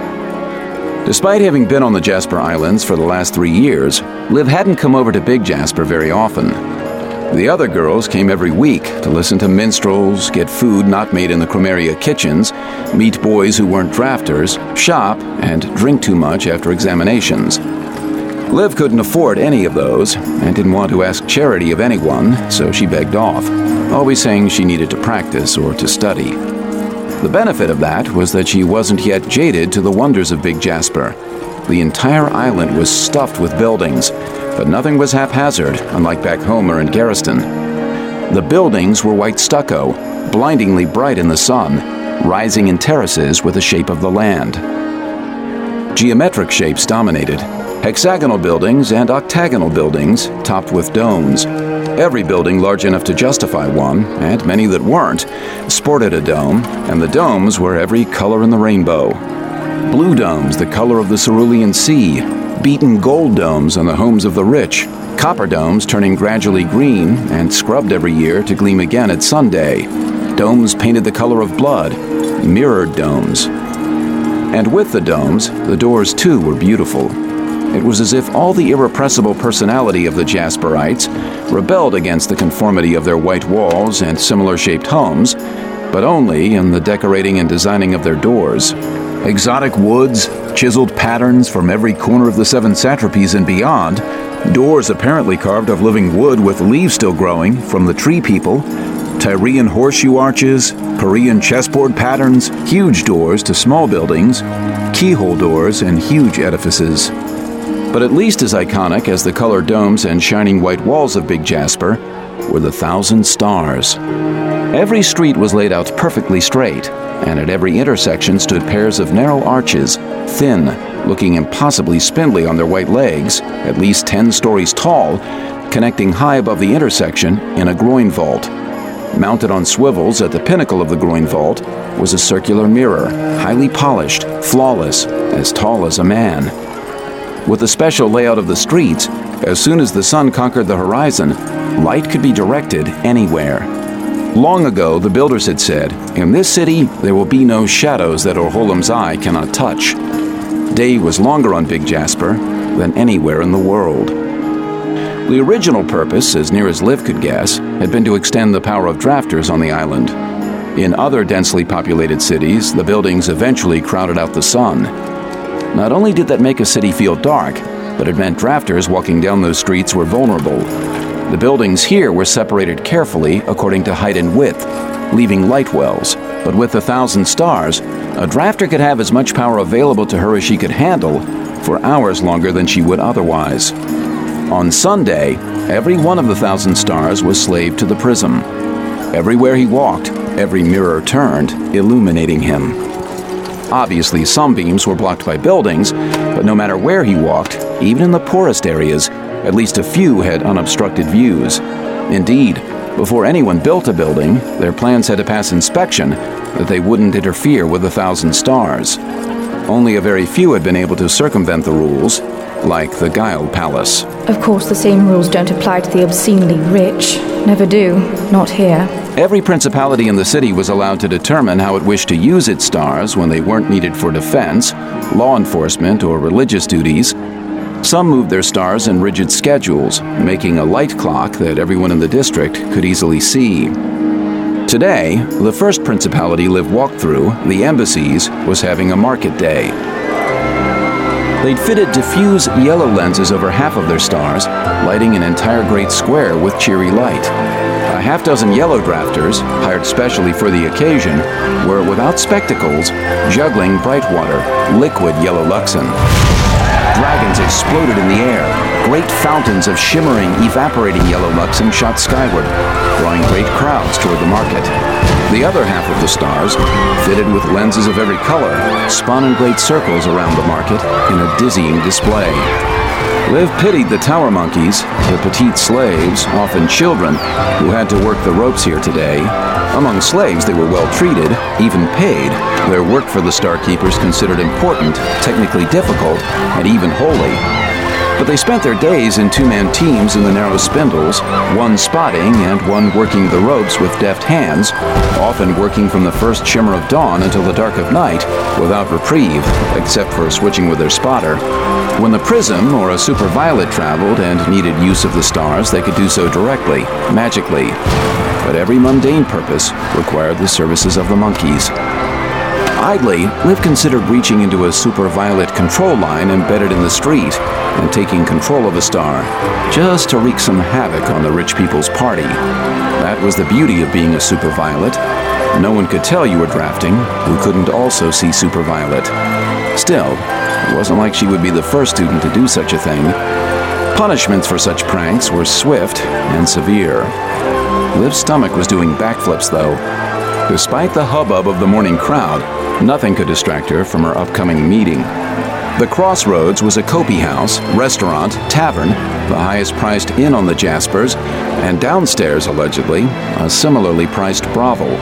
Despite having been on the Jasper Islands for the last three years, Liv hadn't come over to Big Jasper very often. The other girls came every week to listen to minstrels, get food not made in the Chromeria kitchens, meet boys who weren't drafters, shop, and drink too much after examinations. Liv couldn't afford any of those and didn't want to ask charity of anyone, so she begged off, always saying she needed to practice or to study. The benefit of that was that she wasn't yet jaded to the wonders of Big Jasper. The entire island was stuffed with buildings, but nothing was haphazard, unlike back home or in Garriston. The buildings were white stucco, blindingly bright in the sun, rising in terraces with the shape of the land. Geometric shapes dominated. Hexagonal buildings and octagonal buildings, topped with domes. Every building large enough to justify one, and many that weren't, sported a dome, and the domes were every color in the rainbow. Blue domes the color of the Cerulean Sea, beaten gold domes on the homes of the rich, copper domes turning gradually green and scrubbed every year to gleam again at Sunday, domes painted the color of blood, mirrored domes. And with the domes, the doors too were beautiful. It was as if all the irrepressible personality of the Jasperites rebelled against the conformity of their white walls and similar-shaped homes, but only in the decorating and designing of their doors. Exotic woods, chiseled patterns from every corner of the Seven Satrapies and beyond, doors apparently carved of living wood with leaves still growing from the tree people, Tyrian horseshoe arches, Korean chessboard patterns, huge doors to small buildings, keyhole doors and huge edifices. But at least as iconic as the colored domes and shining white walls of Big Jasper were the thousand stars. Every street was laid out perfectly straight, and at every intersection stood pairs of narrow arches, thin, looking impossibly spindly on their white legs, at least ten stories tall, connecting high above the intersection in a groin vault. Mounted on swivels at the pinnacle of the groin vault was a circular mirror, highly polished, flawless, as tall as a man. With the special layout of the streets, as soon as the sun conquered the horizon, light could be directed anywhere. Long ago, the builders had said, "In this city, there will be no shadows that Orholam's eye cannot touch." Day was longer on Big Jasper than anywhere in the world. The original purpose, as near as Liv could guess, had been to extend the power of drafters on the island. In other densely populated cities, the buildings eventually crowded out the sun. Not only did that make a city feel dark, but it meant drafters walking down those streets were vulnerable. The buildings here were separated carefully according to height and width, leaving light wells, But with the thousand stars, a drafter could have as much power available to her as she could handle for hours longer than she would otherwise. On Sunday, every one of the thousand stars was slave to the prism. Everywhere he walked, every mirror turned, illuminating him. Obviously, some beams were blocked by buildings, but no matter where he walked, even in the poorest areas, at least a few had unobstructed views. Indeed, before anyone built a building, their plans had to pass inspection that they wouldn't interfere with the thousand stars. Only a very few had been able to circumvent the rules, like the Guile Palace. Of course, the same rules don't apply to the obscenely rich. Never do. Not here. Every principality in the city was allowed to determine how it wished to use its stars when they weren't needed for defense, law enforcement, or religious duties. Some moved their stars in rigid schedules, making a light clock that everyone in the district could easily see. Today, the first principality Liv walked through, the Embassies, was having a market day. They'd fitted diffuse yellow lenses over half of their stars, lighting an entire great square with cheery light. A half dozen yellow drafters, hired specially for the occasion, were without spectacles, juggling Brightwater, liquid yellow Luxon. Dragons exploded in the air. Great fountains of shimmering, evaporating yellow Luxon shot skyward, drawing great crowds toward the market. The other half of the stars, fitted with lenses of every color, spun in great circles around the market in a dizzying display. Liv pitied the tower monkeys, the petite slaves, often children, who had to work the ropes here today. Among slaves, they were well treated, even paid. Their work for the Star Keepers considered important, technically difficult, and even holy. But they spent their days in two-man teams in the narrow spindles, one spotting and one working the ropes with deft hands, often working from the first shimmer of dawn until the dark of night, without reprieve, except for switching with their spotter. When the prism or a superviolet traveled and needed use of the stars, they could do so directly, magically. But every mundane purpose required the services of the monkeys. Idly, Liv considered reaching into a superviolet control line embedded in the street and taking control of a star, just to wreak some havoc on the rich people's party. That was the beauty of being a superviolet. No one could tell you were drafting who couldn't also see superviolet. Still, it wasn't like she would be the first student to do such a thing. Punishments for such pranks were swift and severe. Liv's stomach was doing backflips, though. Despite the hubbub of the morning crowd, nothing could distract her from her upcoming meeting. The Crossroads was a copy house, restaurant, tavern, the highest-priced inn on the Jaspers, and downstairs, allegedly, a similarly priced brothel.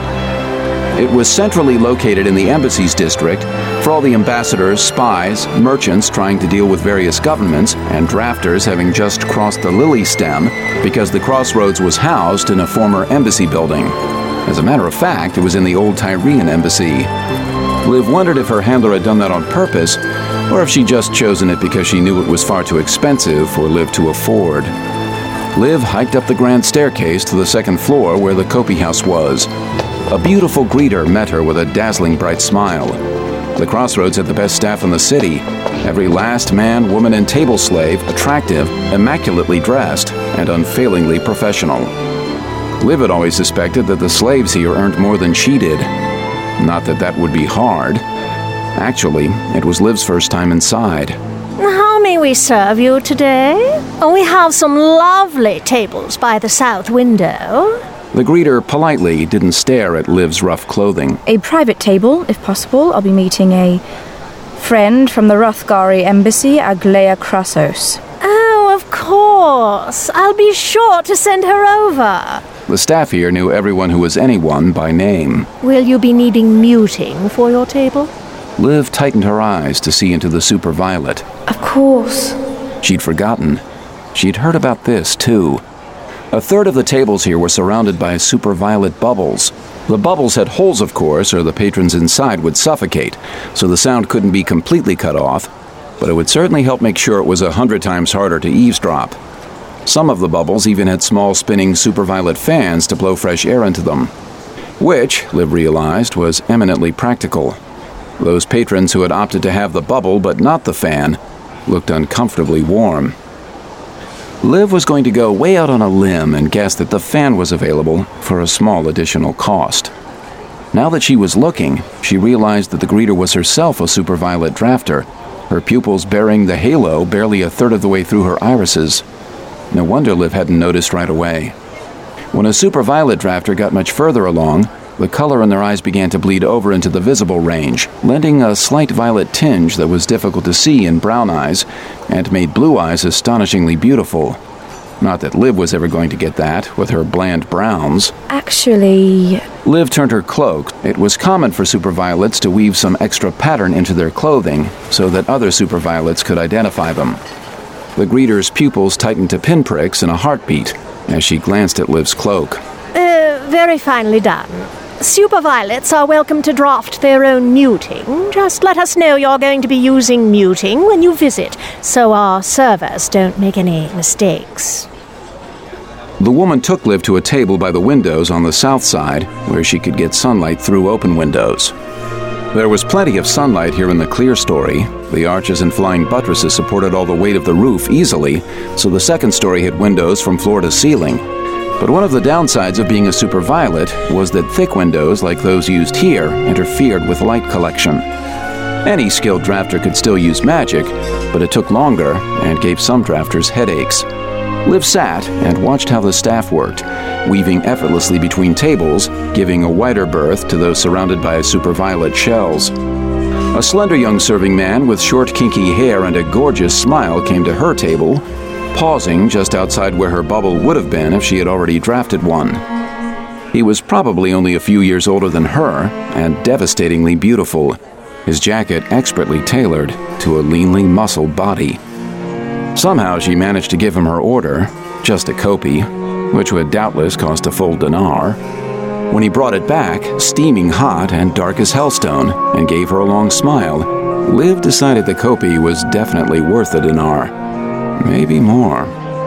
It was centrally located in the Embassies district for all the ambassadors, spies, merchants trying to deal with various governments, and drafters having just crossed the Lily Stem because the Crossroads was housed in a former embassy building. As a matter of fact, it was in the old Tyrian embassy. Liv wondered if her handler had done that on purpose, or if she'd just chosen it because she knew it was far too expensive for Liv to afford. Liv hiked up the grand staircase to the second floor where the Copy House was. A beautiful greeter met her with a dazzling bright smile. The Crossroads had the best staff in the city. Every last man, woman, and table slave attractive, immaculately dressed, and unfailingly professional. Liv had always suspected that the slaves here earned more than she did. Not that that would be hard. Actually, it was Liv's first time inside. How may we serve you today? Oh, we have some lovely tables by the south window. The greeter politely didn't stare at Liv's rough clothing. A private table, if possible. I'll be meeting a friend from the Rothgari Embassy, Aglaya Krassos. Oh, of course. I'll be sure to send her over. The staff here knew everyone who was anyone by name. Will you be needing muting for your table? Liv tightened her eyes to see into the superviolet. Of course. She'd forgotten. She'd heard about this, too. A third of the tables here were surrounded by superviolet bubbles. The bubbles had holes, of course, or the patrons inside would suffocate, so the sound couldn't be completely cut off, but it would certainly help make sure it was a hundred times harder to eavesdrop. Some of the bubbles even had small spinning superviolet fans to blow fresh air into them, which, Liv realized, was eminently practical. Those patrons who had opted to have the bubble but not the fan looked uncomfortably warm. Liv was going to go way out on a limb and guess that the fan was available for a small additional cost. Now that she was looking, she realized that the greeter was herself a superviolet drafter, her pupils bearing the halo barely a third of the way through her irises. No wonder Liv hadn't noticed right away. When a superviolet drafter got much further along, the color in their eyes began to bleed over into the visible range, lending a slight violet tinge that was difficult to see in brown eyes and made blue eyes astonishingly beautiful. Not that Liv was ever going to get that, with her bland browns. Actually... Liv turned her cloak. It was common for superviolets to weave some extra pattern into their clothing so that other superviolets could identify them. The greeter's pupils tightened to pinpricks in a heartbeat as she glanced at Liv's cloak. Uh, very finely done. Superviolets are welcome to draft their own muting. Just let us know you're going to be using muting when you visit, so our servers don't make any mistakes. The woman took Liv to a table by the windows on the south side, where she could get sunlight through open windows. There was plenty of sunlight here in the clear story. The arches and flying buttresses supported all the weight of the roof easily, so the second story had windows from floor to ceiling. But one of the downsides of being a superviolet was that thick windows like those used here interfered with light collection. Any skilled drafter could still use magic, but it took longer and gave some drafters headaches. Liv sat and watched how the staff worked, weaving effortlessly between tables, giving a wider berth to those surrounded by superviolet shells. A slender young serving man with short kinky hair and a gorgeous smile came to her table, pausing just outside where her bubble would have been if she had already drafted one. He was probably only a few years older than her and devastatingly beautiful, his jacket expertly tailored to a leanly muscled body. Somehow she managed to give him her order, just a kopie, which would doubtless cost a full dinar. When he brought it back, steaming hot and dark as hellstone, and gave her a long smile, Liv decided the kopie was definitely worth a dinar. Maybe more.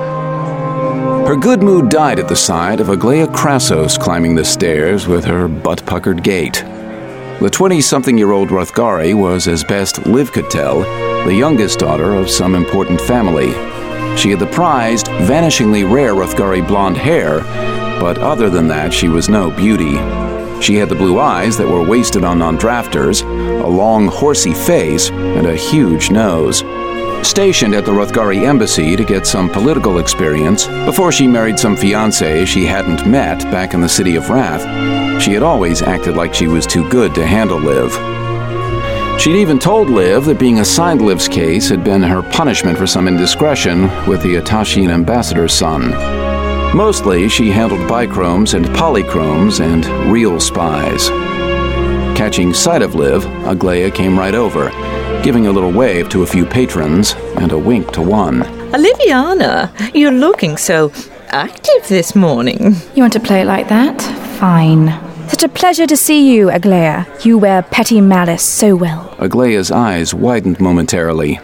Her good mood died at the sight of Aglaia Krassos climbing the stairs with her butt-puckered gait. The twenty-something-year-old Hrothgari was, as best Liv could tell, the youngest daughter of some important family. She had the prized, vanishingly rare Hrothgari blonde hair, but other than that she was no beauty. She had the blue eyes that were wasted on non-drafters, a long, horsey face, and a huge nose. Stationed at the Hrothgari embassy to get some political experience before she married some fiancé she hadn't met back in the city of Wrath, she had always acted like she was too good to handle Liv. She'd even told Liv that being assigned Liv's case had been her punishment for some indiscretion with the Atashian ambassador's son. Mostly, she handled bichromes and polychromes and real spies. Catching sight of Liv, Aglaia came right over, giving a little wave to a few patrons and a wink to one. Oliviana, you're looking so active this morning. You want to play it like that? Fine. Such a pleasure to see you, Aglaia. You wear petty malice so well. Aglaia's eyes widened momentarily.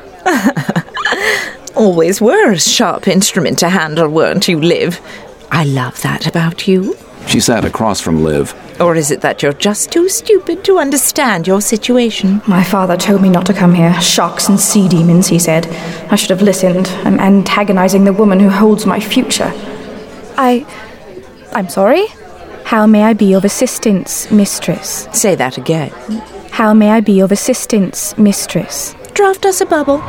Always were a sharp instrument to handle, weren't you, Liv? I love that about you. She sat across from Liv. Or is it that you're just too stupid to understand your situation? My father told me not to come here. Sharks and sea demons, he said. I should have listened. I'm antagonizing the woman who holds my future. I... I'm sorry? How may I be of assistance, mistress? Say that again. How may I be of assistance, mistress? Draft us a bubble.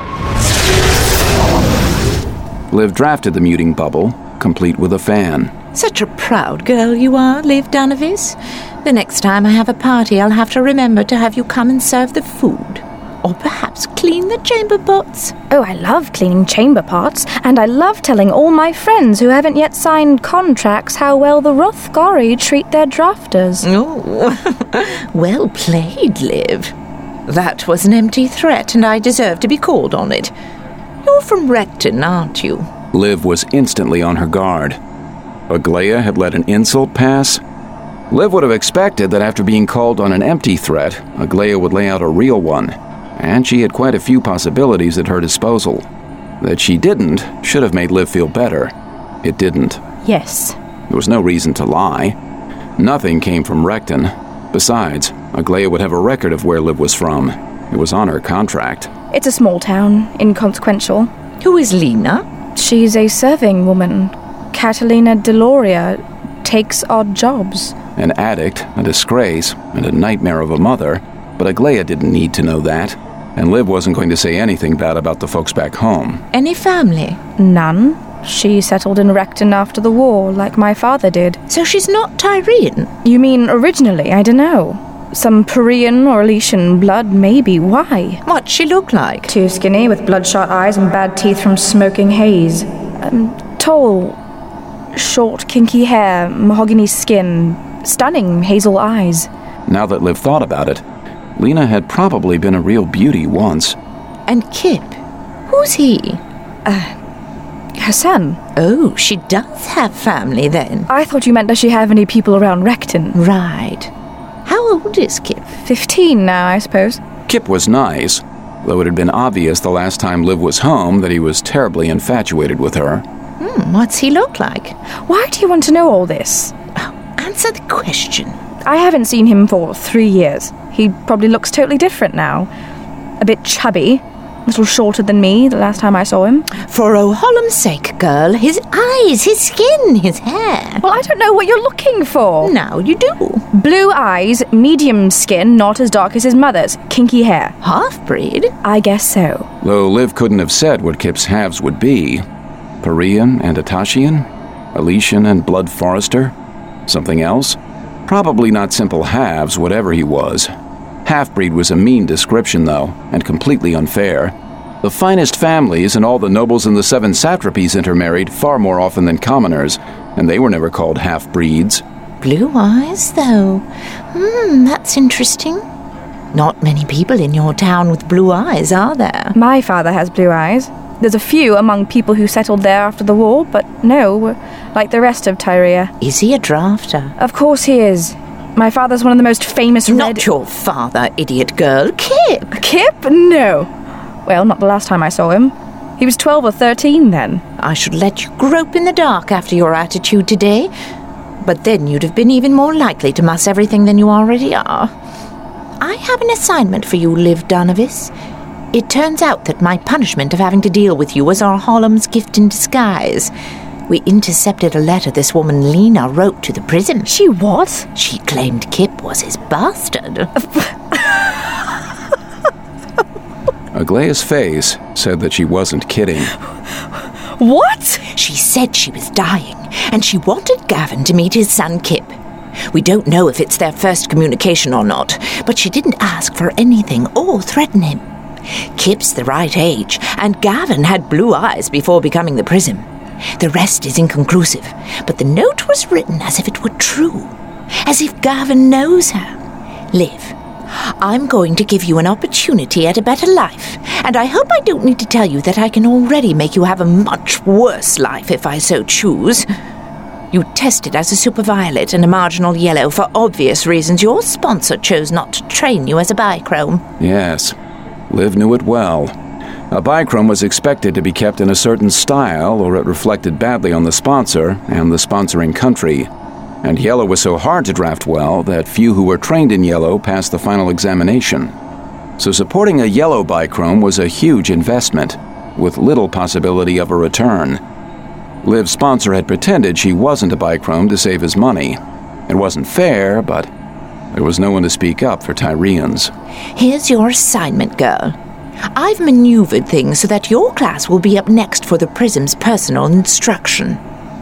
Liv drafted the muting bubble, complete with a fan. Such a proud girl you are, Liv Danavis. The next time I have a party, I'll have to remember to have you come and serve the food. Or perhaps clean the chamber pots. Oh, I love cleaning chamber pots, and I love telling all my friends who haven't yet signed contracts how well the Hrothgari treat their drafters. Oh, well played, Liv. That was an empty threat, and I deserve to be called on it. You're from Recton, aren't you? Liv was instantly on her guard. Aglaia had let an insult pass? Liv would have expected that after being called on an empty threat, Aglaia would lay out a real one, and she had quite a few possibilities at her disposal. That she didn't should have made Liv feel better. It didn't. Yes. There was no reason to lie. Nothing came from Recton. Besides, Aglaia would have a record of where Liv was from. It was on her contract. It's a small town, inconsequential. Who is Lena? She's a serving woman. Catalina Deloria takes odd jobs. An addict, a disgrace, and a nightmare of a mother, but Aglaia didn't need to know that, and Liv wasn't going to say anything bad about the folks back home. Any family? None. She settled in Recton after the war, like my father did. So she's not Tyrian? You mean originally? I don't know. Some Parian or Elysian blood, maybe. Why? What'd she look like? Too skinny, with bloodshot eyes and bad teeth from smoking haze. Um, tall, short, kinky hair, mahogany skin, stunning hazel eyes. Now that Liv thought about it, Lena had probably been a real beauty once. And Kip? Who's he? Uh, her son. Oh, she does have family then. I thought you meant does she have any people around Recton? Right. How old is Kip? Fifteen now, I suppose. Kip was nice, though it had been obvious the last time Liv was home that he was terribly infatuated with her. Hmm, what's he look like? Why do you want to know all this? Oh, answer the question. I haven't seen him for three years. He probably looks totally different now. A bit chubby, a little shorter than me the last time I saw him. For O'Hollam's sake, girl, his eyes, his skin, his hair. Well, I don't know what you're looking for. Now you do. Blue eyes, medium skin, not as dark as his mother's, kinky hair. Half-breed? I guess so. Though Liv couldn't have said what Kip's halves would be. Parian and Atashian? Elysian and Blood Forester? Something else? Probably not simple halves, whatever he was. Half-breed was a mean description, though, and completely unfair. The finest families and all the nobles in the seven satrapies intermarried far more often than commoners, and they were never called half-breeds. Blue eyes, though. Hmm, that's interesting. Not many people in your town with blue eyes, are there? My father has blue eyes. There's a few among people who settled there after the war, but no, like the rest of Tyria. Is he a drafter? Of course he is. My father's one of the most famous Not red... your father, idiot girl. Kip! Kip? No. Well, not the last time I saw him. He was twelve or thirteen then. I should let you grope in the dark after your attitude today, but then you'd have been even more likely to muss everything than you already are. I have an assignment for you, Liv Donovis. It turns out that my punishment of having to deal with you was our Harlem's gift in disguise. We intercepted a letter this woman Lena wrote to the prison. She what? She claimed Kip was his bastard. Aglaia's face said that she wasn't kidding. What? She said she was dying, and she wanted Gavin to meet his son Kip. We don't know if it's their first communication or not, but she didn't ask for anything or threaten him. Kip's the right age, and Gavin had blue eyes before becoming the prism. The rest is inconclusive, but the note was written as if it were true, as if Gavin knows her. Liv, I'm going to give you an opportunity at a better life, and I hope I don't need to tell you that I can already make you have a much worse life if I so choose. You tested as a super violet and a marginal yellow for obvious reasons. Your sponsor chose not to train you as a bichrome. Yes, Liv knew it well. A bichrome was expected to be kept in a certain style, or it reflected badly on the sponsor and the sponsoring country. And yellow was so hard to draft well that few who were trained in yellow passed the final examination. So supporting a yellow bichrome was a huge investment, with little possibility of a return. Liv's sponsor had pretended she wasn't a bichrome to save his money. It wasn't fair, but there was no one to speak up for Tyrians. Here's your assignment, girl. I've maneuvered things so that your class will be up next for the Prism's personal instruction.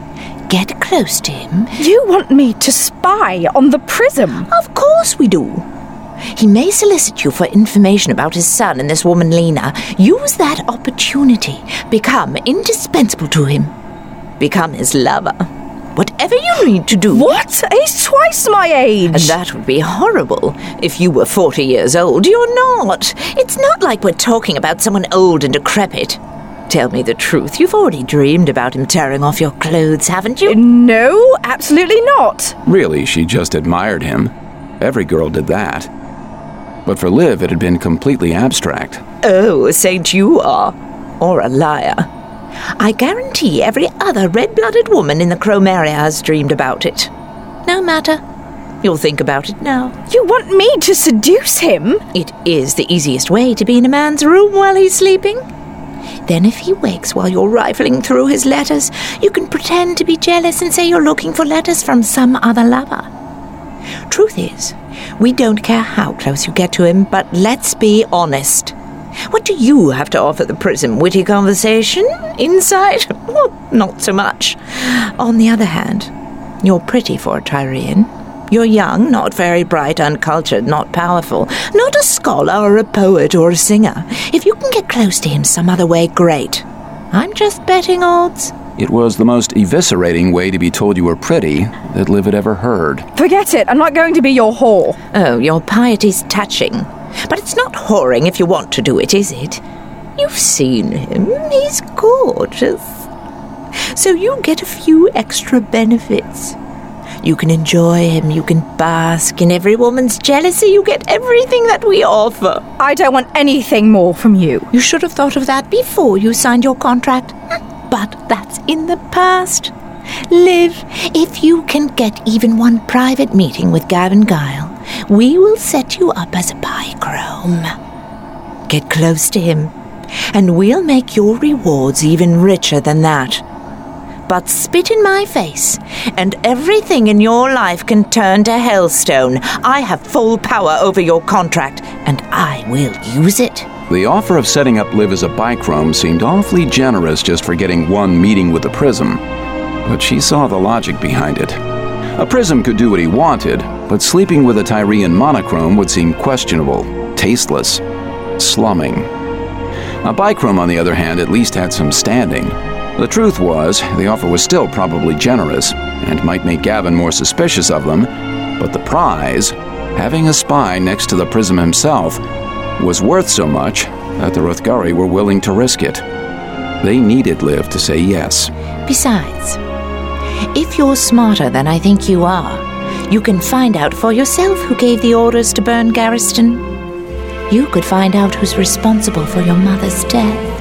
Get close to him. You want me to spy on the Prism? Of course we do. He may solicit you for information about his son and this woman Lena. Use that opportunity. Become indispensable to him. Become his lover. Whatever you need to do. What? He's twice my age. And that would be horrible. If you were forty years old, you're not. It's not like we're talking about someone old and decrepit. Tell me the truth. You've already dreamed about him tearing off your clothes, haven't you? No, absolutely not. Really, she just admired him. Every girl did that. But for Liv, it had been completely abstract. Oh, a saint you are. Or a liar. I guarantee every other red-blooded woman in the Chrome area has dreamed about it. No matter. You'll think about it now. You want me to seduce him? It is the easiest way to be in a man's room while he's sleeping. Then if he wakes while you're rifling through his letters, you can pretend to be jealous and say you're looking for letters from some other lover. Truth is, we don't care how close you get to him, but let's be honest. What do you have to offer the Prism? Witty conversation? Insight? Not so much. On the other hand, you're pretty for a Tyrian. You're young, not very bright, uncultured, not powerful, not a scholar or a poet or a singer. If you can get close to him some other way, great. I'm just betting odds. It was the most eviscerating way to be told you were pretty that Liv had ever heard. Forget it. I'm not going to be your whore. Oh, your piety's touching. But it's not whoring if you want to do it, is it? You've seen him. He's gorgeous. So you get a few extra benefits. You can enjoy him, you can bask in every woman's jealousy, you get everything that we offer. I don't want anything more from you. You should have thought of that before you signed your contract. But that's in the past. Liv, if you can get even one private meeting with Gavin Guile, we will set you up as a bichrome. Get close to him, and we'll make your rewards even richer than that. But spit in my face, and everything in your life can turn to hellstone. I have full power over your contract, and I will use it. The offer of setting up Liv as a bichrome seemed awfully generous just for getting one meeting with the Prism, but she saw the logic behind it. A Prism could do what he wanted, but sleeping with a Tyrian monochrome would seem questionable, tasteless, slumming. A bichrome, on the other hand, at least had some standing. The truth was, the offer was still probably generous, and might make Gavin more suspicious of them, but the prize, having a spy next to the Prism himself, was worth so much that the Hrothgari were willing to risk it. They needed Liv to say yes. Besides, if you're smarter than I think you are, you can find out for yourself who gave the orders to burn Garriston. You could find out who's responsible for your mother's death.